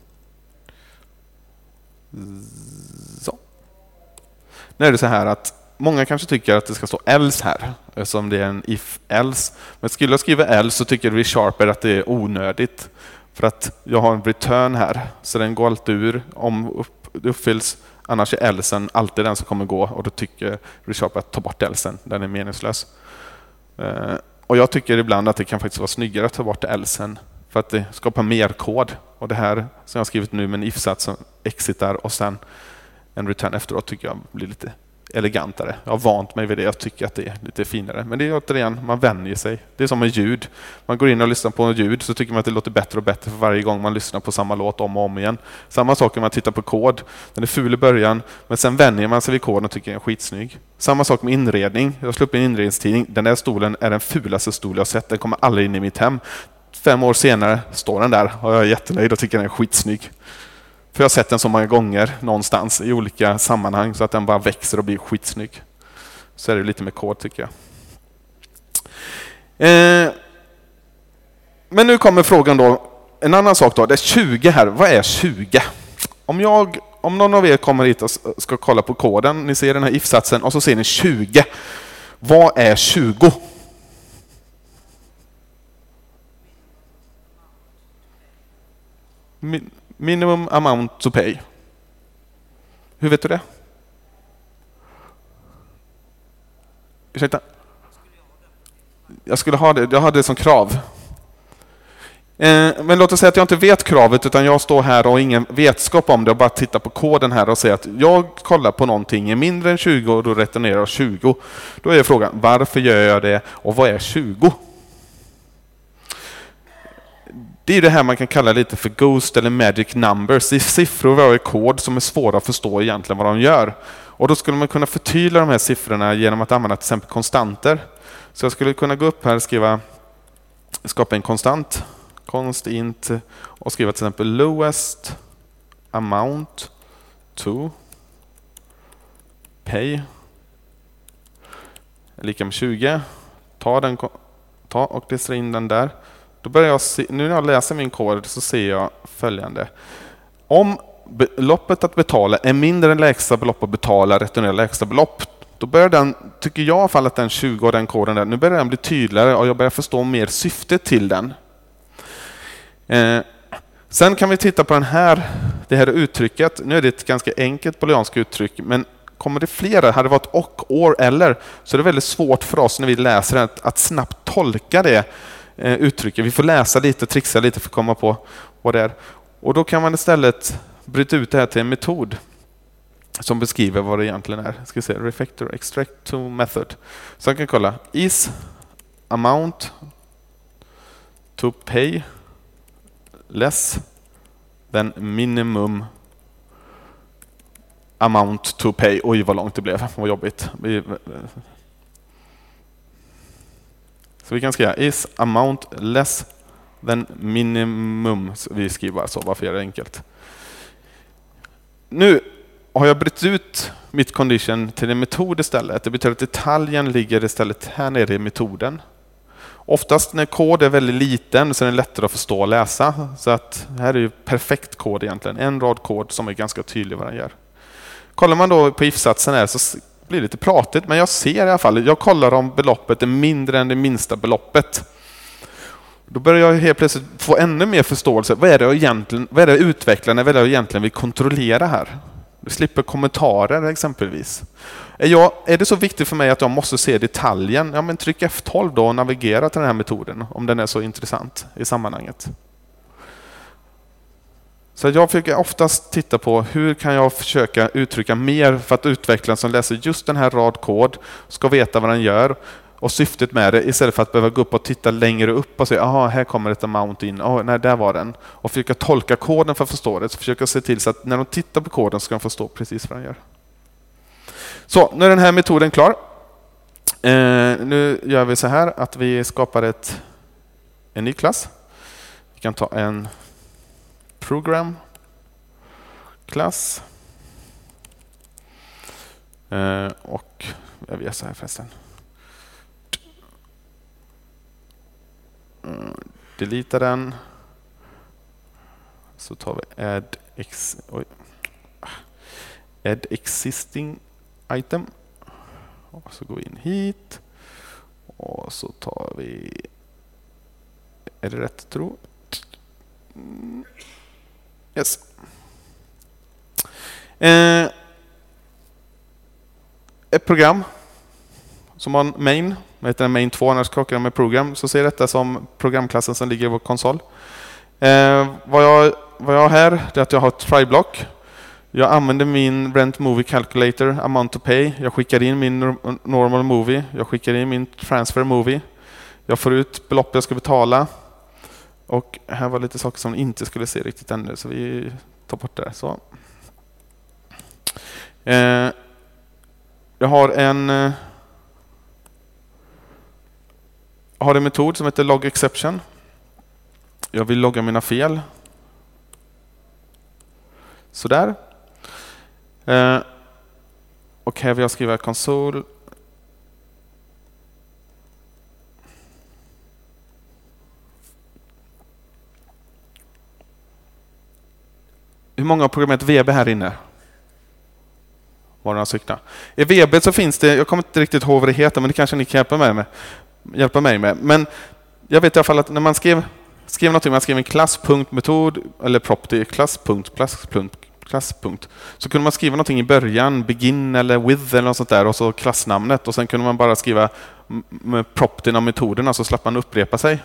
Speaker 1: så. Nu är det så här att många kanske tycker att det ska stå else här, eftersom det är en if-else. Men skulle jag skriva else så tycker vi sharper att det är onödigt. För att jag har en return här, så den går alltid ur om det uppfylls. Annars är elsen alltid den som kommer gå, och då tycker ReSharp att ta bort elsen. Den är meningslös. Uh, och jag tycker ibland att det kan faktiskt vara snyggare att ta bort elsen för att det skapar mer kod. Och det här som jag har skrivit nu med en if-sats som exitar och sen en return efteråt tycker jag blir lite elegantare. Jag har vant mig vid det. Jag tycker att det är lite finare. Men det är återigen, man vänjer sig. Det är som med ljud. Man går in och lyssnar på ljud så tycker man att det låter bättre och bättre för varje gång man lyssnar på samma låt om och om igen. Samma sak när man tittar på kod. Den är ful i början, men sen vänjer man sig vid koden och tycker den är skitsnygg. Samma sak med inredning. Jag slår upp en inredningstidning. Den där stolen är den fulaste stol jag har sett. Den kommer aldrig in i mitt hem. Fem år senare står den där och jag är jättenöjd och tycker den är skitsnygg. För jag har sett den så många gånger någonstans i olika sammanhang så att den bara växer och blir skitsnygg. Så är det lite med kod tycker jag. Eh, men nu kommer frågan då. En annan sak då. Det är tjugo här. Vad är tjugo? Om, jag, om någon av er kommer hit och ska kolla på koden. Ni ser den här if-satsen och så ser ni tjugo. Vad är tjugo? Min, minimum amount to pay. Hur vet du det? Ursäkta? Jag skulle ha det. Jag hade det som krav. Eh, men låt oss säga att jag inte vet kravet utan jag står här och har ingen vetskap om det och bara tittar på koden här och säger att jag kollar på någonting är mindre än tjugo och då returnerar jag tjugo. Då är frågan, varför gör jag det och vad är tjugo? Det är det här man kan kalla lite för ghost eller magic numbers. Det är siffror och kod som är svåra att förstå egentligen vad de gör. Och då skulle man kunna förtydliga de här siffrorna genom att använda till exempel konstanter. Så jag skulle kunna gå upp här och skriva, skapa en konstant, const int och skriva till exempel lowest amount to pay lika med tjugo. Ta, den, ta och klistra in den där. Då börjar jag se, nu när jag läser min kod så ser jag följande. Om beloppet att betala är mindre än lägsta belopp att betala, returnera lägsta belopp, då börjar den, tycker jag i alla fall att den tjugo och den koden där, nu börjar den bli tydligare och jag börjar förstå mer syftet till den. Eh, sen kan vi titta på den här, det här uttrycket. Nu är det ett ganska enkelt booleanskt uttryck, men kommer det flera, hade det varit och, or, eller, så är det väldigt svårt för oss när vi läser det att, att snabbt tolka det eh, uttrycket. Vi får läsa lite, trixa lite för att komma på vad det är. Och då kan man istället bryta ut det här till en metod som beskriver vad det egentligen är. Ska vi se, refactor extract to method. Så jag kan kolla, is amount to pay less than minimum amount to pay. Oj, vad långt det blev. Vad jobbigt. Så vi kan skriva is amount less than minimum. Så vi skriver så, varför är det enkelt. Nu har jag brytt ut mitt condition till en metod istället. Det betyder att detaljen ligger istället här nere i metoden. Oftast när kod är väldigt liten så är det lättare att förstå och läsa. Så att här är ju perfekt kod egentligen. En rad kod som är ganska tydlig vad den gör. Kollar man då på if-satsen här så blir det lite pratigt. Men jag ser i alla fall, jag kollar om beloppet är mindre än det minsta beloppet. Då börjar jag helt plötsligt få ännu mer förståelse. Vad är det egentligen, vad är det utvecklarna, vad är det egentligen vi kontrollerar här? Du slipper kommentarer exempelvis. Är, jag, är det så viktigt för mig att jag måste se detaljen? Ja, men tryck F tolv då och navigera till den här metoden om den är så intressant i sammanhanget. Så jag försöker oftast titta på hur kan jag försöka uttrycka mer för att utvecklaren som läser just den här rad kod ska veta vad den gör och syftet med det istället för att behöva gå upp och titta längre upp och säga aha, här kommer ett amount in, oh, nej, där var den. Och försöka tolka koden för att förstå det. Så försöka se till så att när de tittar på koden ska de förstå precis vad den gör. Så, nu är den här metoden klar. Eh, nu gör vi så här att vi skapar ett, en ny klass. Vi kan ta en program klass. Eh, och jag vet så här förresten. Deleta den. Så tar vi add, ex, oj. add existing item. Och så går vi in hit. Och så tar vi... Är det rätt tro? Yes. Eh, ett program som har en main. Med heter main två, annars krockar den med program. Så ser detta som programklassen som ligger i vår konsol. Eh, vad, jag, vad jag har här är att jag har ett try-block. Jag använder min rent movie calculator, amount to pay. Jag skickar in min normal movie. Jag skickar in min transfer movie. Jag får ut belopp jag ska betala. Och här var lite saker som inte skulle se riktigt ännu. Så vi tar bort det där. Så. Eh, jag har en... Eh, Jag har en metod som heter log exception. Jag vill logga mina fel. Sådär. Eh, och här vill jag skriva console. Hur många har programmerat V B här inne? Var det några stycken? I V B så finns det, jag kommer inte riktigt ihåg vad det heter, men det kanske ni kan hjälpa mig med. hjälpa mig med. Men jag vet i alla fall att när man skrev, skrev någonting, man skrev en klass.metod eller property, klass.punkt, klass.punkt, klass.punkt, så kunde man skriva någonting i början, begin eller with eller något sånt där och så klassnamnet och sen kunde man bara skriva med propertyn av metoderna så slapp man upprepa sig.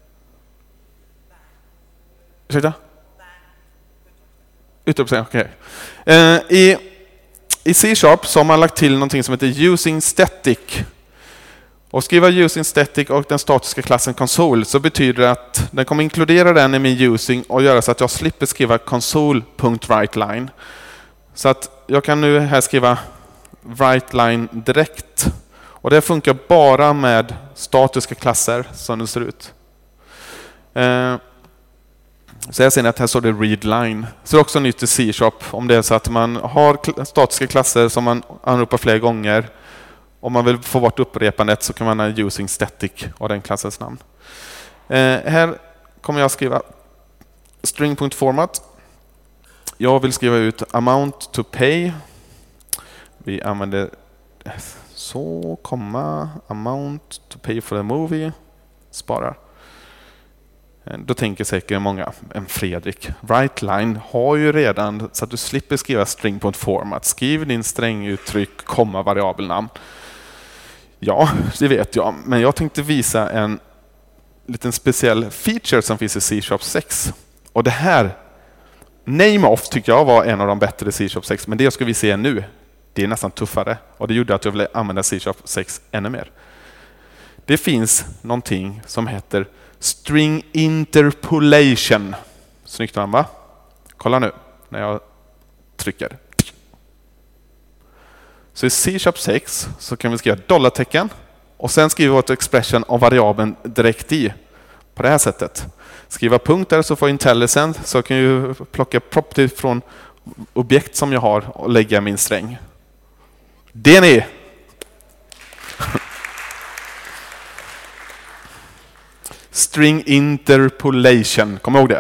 Speaker 1: Ursäkta? Utropstecken, okej. Okay. Eh, I i C-sharp så har man lagt till någonting som heter using static. Och skriva using static och den statiska klassen console så betyder det att den kommer inkludera den i min using och göra så att jag slipper skriva console.writeLine. Så att jag kan nu här skriva writeLine direkt. Och det funkar bara med statiska klasser som det ser ut. Eh, så jag ser att här står det readLine. Så det är också nytt i C-sharp om det är så att man har statiska klasser som man anropar flera gånger. Om man vill få bort upprepandet så kan man ha using static och den klassens namn. Eh, här kommer jag skriva string.format. Jag vill skriva ut amount to pay. Vi använder så, komma, amount to pay for the movie. Sparar. Då tänker säkert många, en Fredrik, WriteLine har ju redan så att du slipper skriva string.format. Skriv din stränguttryck, komma variabelnamn. Ja, det vet jag. Men jag tänkte visa en liten speciell feature som finns i C Sharp sex. Och det här, name-off tycker jag var en av de bättre i C Sharp sex. Men det ska vi se nu, det är nästan tuffare. Och det gjorde att jag ville använda C Sharp sex ännu mer. Det finns någonting som heter string interpolation. Snyggt va? Kolla nu när jag trycker. Så i C Sharp sex så kan vi skriva dollartecken och sen skriver vi vårt expression av variabeln direkt i. På det här sättet. Skriva punkter så får IntelliSense, så jag kan ju plocka property från objekt som jag har och lägga min sträng. Det är ni! String interpolation, kom ihåg det.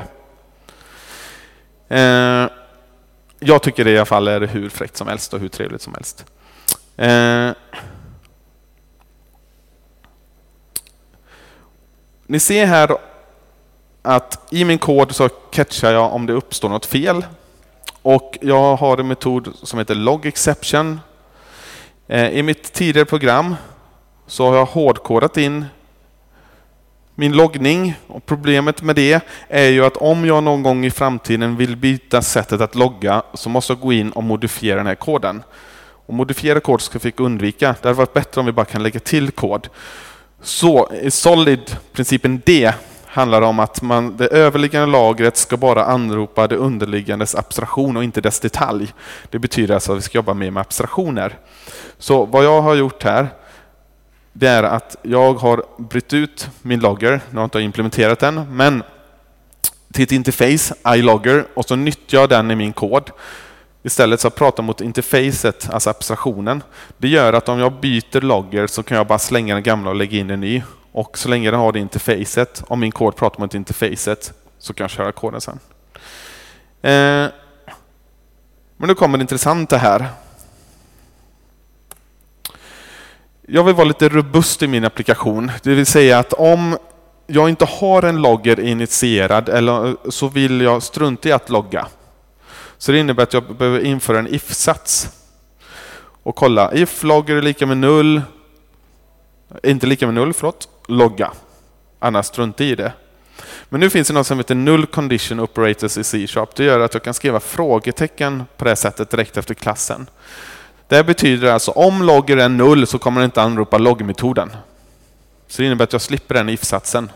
Speaker 1: Eh, jag tycker det i alla fall är hur fräckt som helst och hur trevligt som helst. Eh, ni ser här att i min kod så catchar jag om det uppstår något fel. Och jag har en metod som heter log exception. Eh, I mitt tidigare program så har jag hårdkodat in min loggning, och problemet med det är ju att om jag någon gång i framtiden vill byta sättet att logga så måste jag gå in och modifiera den här koden. Och modifiera kod ska vi undvika. Det hade varit bättre om vi bara kan lägga till kod. Så i Solid, principen D handlar om att man, det överliggande lagret ska bara anropa det underliggandes abstraktion och inte dess detalj. Det betyder alltså att vi ska jobba mer med abstraktioner. Så vad jag har gjort här, det är att jag har brytt ut min logger, nu har jag inte implementerat den, men till ett interface, iLogger, och så nyttjar jag den i min kod. Istället så pratar jag mot interfacet, alltså abstraktionen. Det gör att om jag byter logger så kan jag bara slänga den gamla och lägga in en ny. Och så länge den har det interfacet, om min kod pratar mot interfacet, så kan jag köra koden sen. Eh, men nu kommer det intressanta här. Jag vill vara lite robust i min applikation. Det vill säga att om jag inte har en logger initierad eller så vill jag strunta i att logga. Så det innebär att jag behöver införa en if-sats. Och kolla, if logger är lika med null, inte lika med null, förlåt, logga. Annars strunta i det. Men nu finns det något som heter null condition operators i C Sharp. Det gör att jag kan skriva frågetecken på det sättet direkt efter klassen. Det betyder alltså om logger är null så kommer den inte anropa loggmetoden. Så det innebär att jag slipper den if-satsen.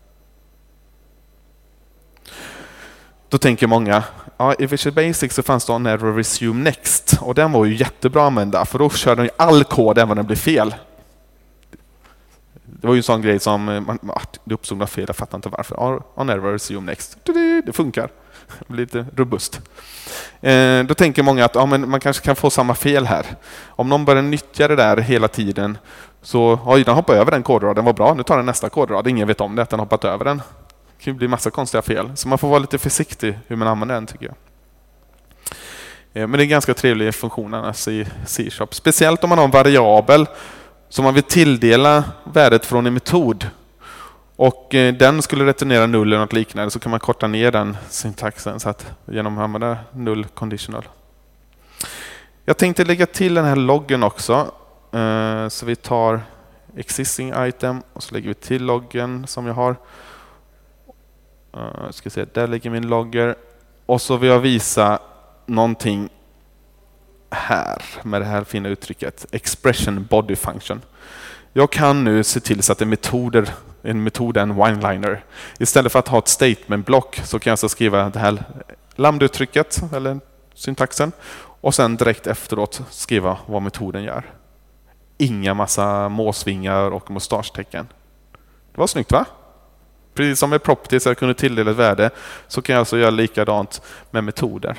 Speaker 1: Då tänker många, ja, i Visual Basic så fanns det en error resume next. Och den var ju jättebra att använda, för då kör den ju all kod även om den blir fel. Det var ju en sån grej som, man, det uppstod något fel, jag fattar inte varför. On error resume next. Det funkar. Det blir lite robust. Eh, då tänker många att ja, men man kanske kan få samma fel här. Om någon börjar nyttja det där hela tiden så oj, den hoppar över den kodraden, var bra, nu tar den nästa kodrad. Ingen vet om det, att den hoppat över den. Det kan ju bli massa konstiga fel. Så man får vara lite försiktig hur man använder den, tycker jag. Eh, men det är en ganska trevlig funktion annars i C Sharp. Speciellt om man har en variabel som man vill tilldela värdet från en metod. Och eh, den skulle returnera null eller något liknande, så kan man korta ner den syntaxen så att, genom att använda null conditional. Jag tänkte lägga till den här loggen också. Eh, så vi tar existing item och så lägger vi till loggen som jag har. Uh, ska se, där ligger min logger. Och så vill jag visa någonting här med det här fina uttrycket. Expression body function. Jag kan nu se till så att en metoder, en metod är en one-liner. Istället för att ha ett statement-block så kan jag så skriva det här lambda-uttrycket eller syntaxen. Och sen direkt efteråt skriva vad metoden gör. Inga massa måsvingar och mustaschtecken. Det var snyggt, va? Precis som med properties jag kunde tilldela ett värde, så kan jag alltså göra likadant med metoder.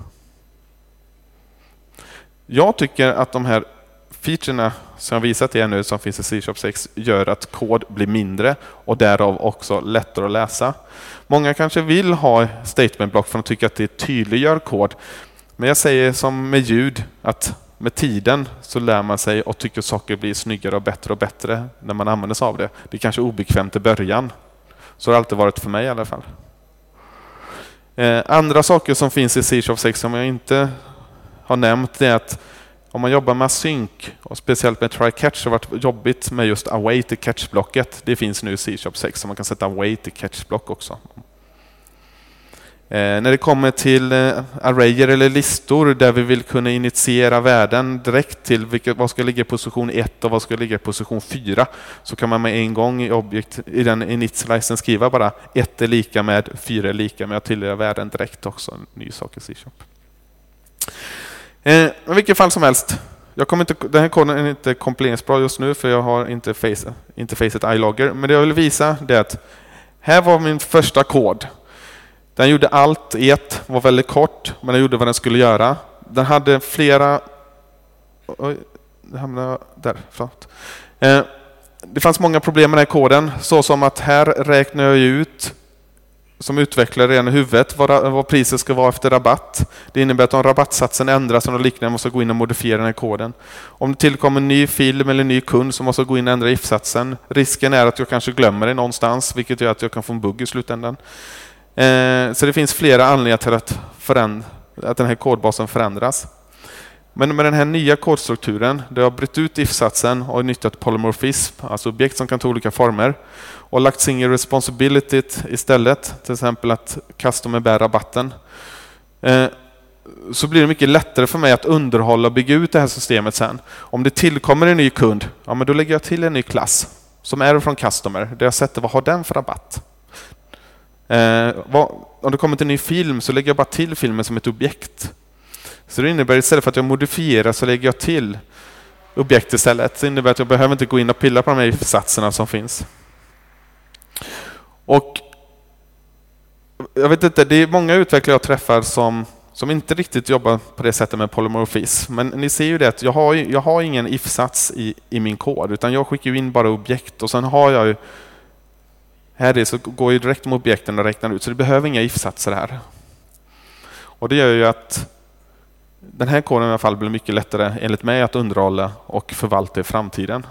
Speaker 1: Jag tycker att de här featurerna som jag visat er nu som finns i C Sharp sex gör att kod blir mindre och därav också lättare att läsa. Många kanske vill ha statementblock för att tycka att det tydliggör kod. Men jag säger som med ljud att med tiden så lär man sig och tycker saker blir snyggare och bättre och bättre när man använder sig av det. Det är kanske obekvämt i början. Så har det alltid varit för mig i alla fall. Eh, andra saker som finns i C# sex som jag inte har nämnt är att om man jobbar med async och speciellt med try-catch så har det varit jobbigt med just await till catch-blocket. Det finns nu i C# sex så man kan sätta await till catch-block också. Eh, när det kommer till eh, arrayer eller listor där vi vill kunna initiera värden direkt till vilket, vad ska ligga i position ett och vad ska ligga i position fyra, så kan man med en gång i, objekt, i den initialicen skriva bara ett är lika med fyra är lika med att tillhöra värden direkt också. En ny sak i C#. Eh, I vilket fall som helst, jag kommer inte, den här koden är inte kompileringsbra just nu för jag har inte face, interfacet iLogger, men det jag vill visa är att här var min första kod. Den gjorde allt i ett, var väldigt kort, men den gjorde vad den skulle göra. Den hade flera... Oj, det hamnade där. Förlåt. Eh, det fanns många problem med den här koden, så som att här räknar jag ut som utvecklare redan i huvudet vad, vad priset ska vara efter rabatt. Det innebär att om rabattsatsen ändras och liknande måste gå in och modifiera den här koden. Om det tillkommer en ny film eller en ny kund så måste jag gå in och ändra if-satsen. Risken är att jag kanske glömmer det någonstans, vilket gör att jag kan få en bugg i slutändan. Eh, så det finns flera anledningar till att, föränd- att den här kodbasen förändras. Men med den här nya kodstrukturen, där jag har brytt ut if-satsen och nyttjat polymorphism, alltså objekt som kan ta olika former, och lagt single responsibility istället, till exempel att customer bär rabatten, eh, så blir det mycket lättare för mig att underhålla och bygga ut det här systemet sen. Om det tillkommer en ny kund, ja, men då lägger jag till en ny klass som är från customer, där jag sätter vad har den för rabatt. Eh, vad, om det kommer till en ny film så lägger jag bara till filmen som ett objekt. Så det innebär istället för att jag modifierar så lägger jag till objekt istället. Det innebär att jag behöver inte gå in och pilla på de här satserna som finns. Och jag vet inte, det är många utvecklare jag träffar som, som inte riktigt jobbar på det sättet med polymorphism. Men ni ser ju det att jag har, jag har ingen if-sats i, i min kod, utan jag skickar in bara objekt och sen har jag ju här är så går ju direkt med objekten och räknar ut, så det behöver inga if-satser här. Och det gör ju att den här koden i alla fall blir mycket lättare enligt mig att underhålla och förvalta i framtiden.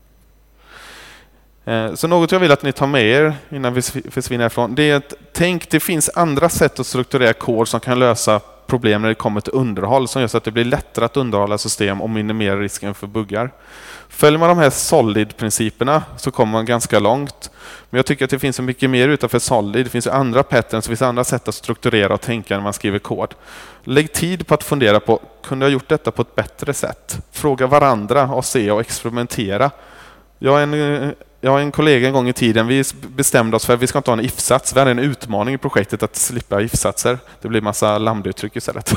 Speaker 1: Så något jag vill att ni tar med er innan vi försvinner ifrån, det är att tänk, det finns andra sätt att strukturera kod som kan lösa problem när det kommer till underhåll, som gör så att det blir lättare att underhålla system och minimera risken för buggar. Följer man de här solid-principerna så kommer man ganska långt. Men jag tycker att det finns så mycket mer utanför solid. Det finns ju andra patterns, det finns andra sätt att strukturera och tänka när man skriver kod. Lägg tid på att fundera på, kunde jag gjort detta på ett bättre sätt? Fråga varandra och se och experimentera. Jag har en, jag har en kollega en gång i tiden, vi bestämde oss för att vi ska inte ha en if-sats. Vi hade en utmaning i projektet att slippa if-satser. Det blir massa lambda-uttryck istället.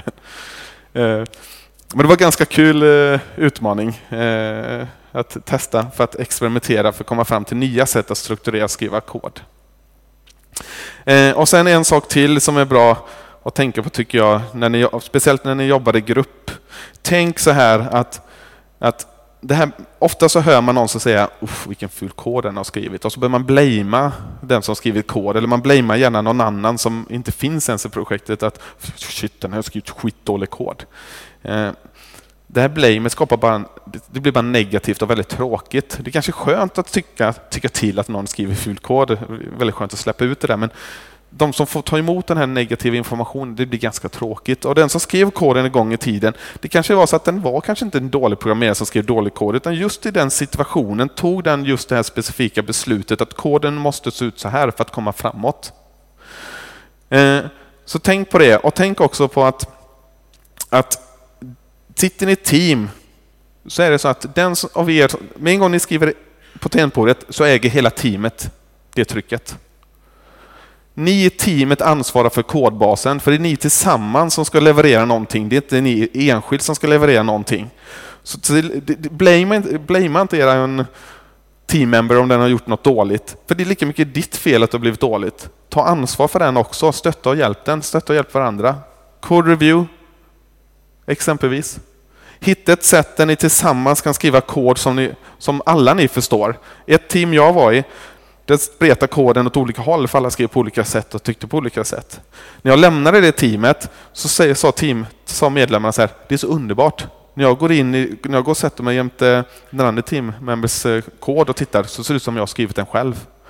Speaker 1: Men det var en ganska kul uh, utmaning uh, att testa för att experimentera för att komma fram till nya sätt att strukturera och skriva kod. Uh, och sen en sak till som är bra att tänka på tycker jag, när ni, speciellt när ni jobbar i grupp. Tänk så här att, att det här, ofta så hör man någon som säger uff vilken ful kod den har skrivit, och så börjar man blamea den som skrivit kod, eller man blamear gärna någon annan som inte finns ens i projektet att shit, den har skrivit skitdålig kod. Det här blamet skapar bara, det blir bara negativt och väldigt tråkigt. Det är kanske skönt att tycka, tycka till att någon skriver ful kod, det är väldigt skönt att släppa ut det där, men de som får ta emot den här negativa informationen, det blir ganska tråkigt. Och den som skrev koden en gång i tiden, det kanske var så att den var kanske inte en dålig programmerare som skrev dålig kod, utan just i den situationen tog den just det här specifika beslutet att koden måste se ut så här för att komma framåt. Eh, så tänk på det, och tänk också på att, att sitter ni i ett team så är det så att den av er, med en gång ni skriver på tangentbordet så äger hela teamet det trycket. Ni i teamet ansvarar för kodbasen, för det är ni tillsammans som ska leverera någonting. Det är inte ni enskilt som ska leverera någonting. Så blame inte er teammember om den har gjort något dåligt. För det är lika mycket ditt fel att det har blivit dåligt. Ta ansvar för den också. Stötta och hjälp den. Stötta och hjälp varandra. Code review exempelvis. Hitta ett sätt där ni tillsammans kan skriva kod som, ni, som alla ni förstår. Ett team jag var i, det spretar koden åt olika håll för alla skrev på olika sätt och tyckte på olika sätt. När jag lämnade det teamet så säger, sa, team, sa medlemmarna så här, det är så underbart. När jag går in i, när jag går och sätter mig jämte den andra teammembers kod och tittar så ser det ut som jag har skrivit den själv.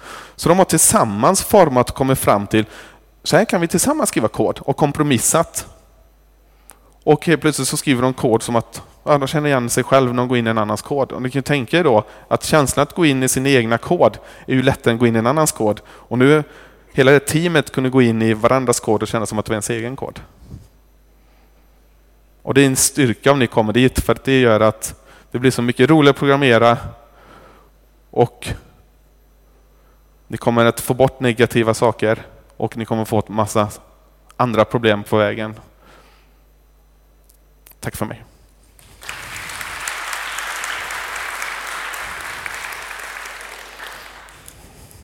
Speaker 1: Så de har tillsammans format och kommit fram till, så här kan vi tillsammans skriva kod och kompromissat. Och helt plötsligt så skriver de kod som att ja, de känner igen sig själv när de går in i en annans kod. Och ni kan ju tänka er då att känslan att gå in i sin egna kod är ju lättare än att gå in i en annans kod. Och nu hela det teamet kunde gå in i varandras kod och känna som att det var ens egen kod. Och det är en styrka om ni kommer dit, för att det gör att det blir så mycket roligare att programmera och ni kommer att få bort negativa saker och ni kommer få en massa andra problem på vägen. Tack för mig.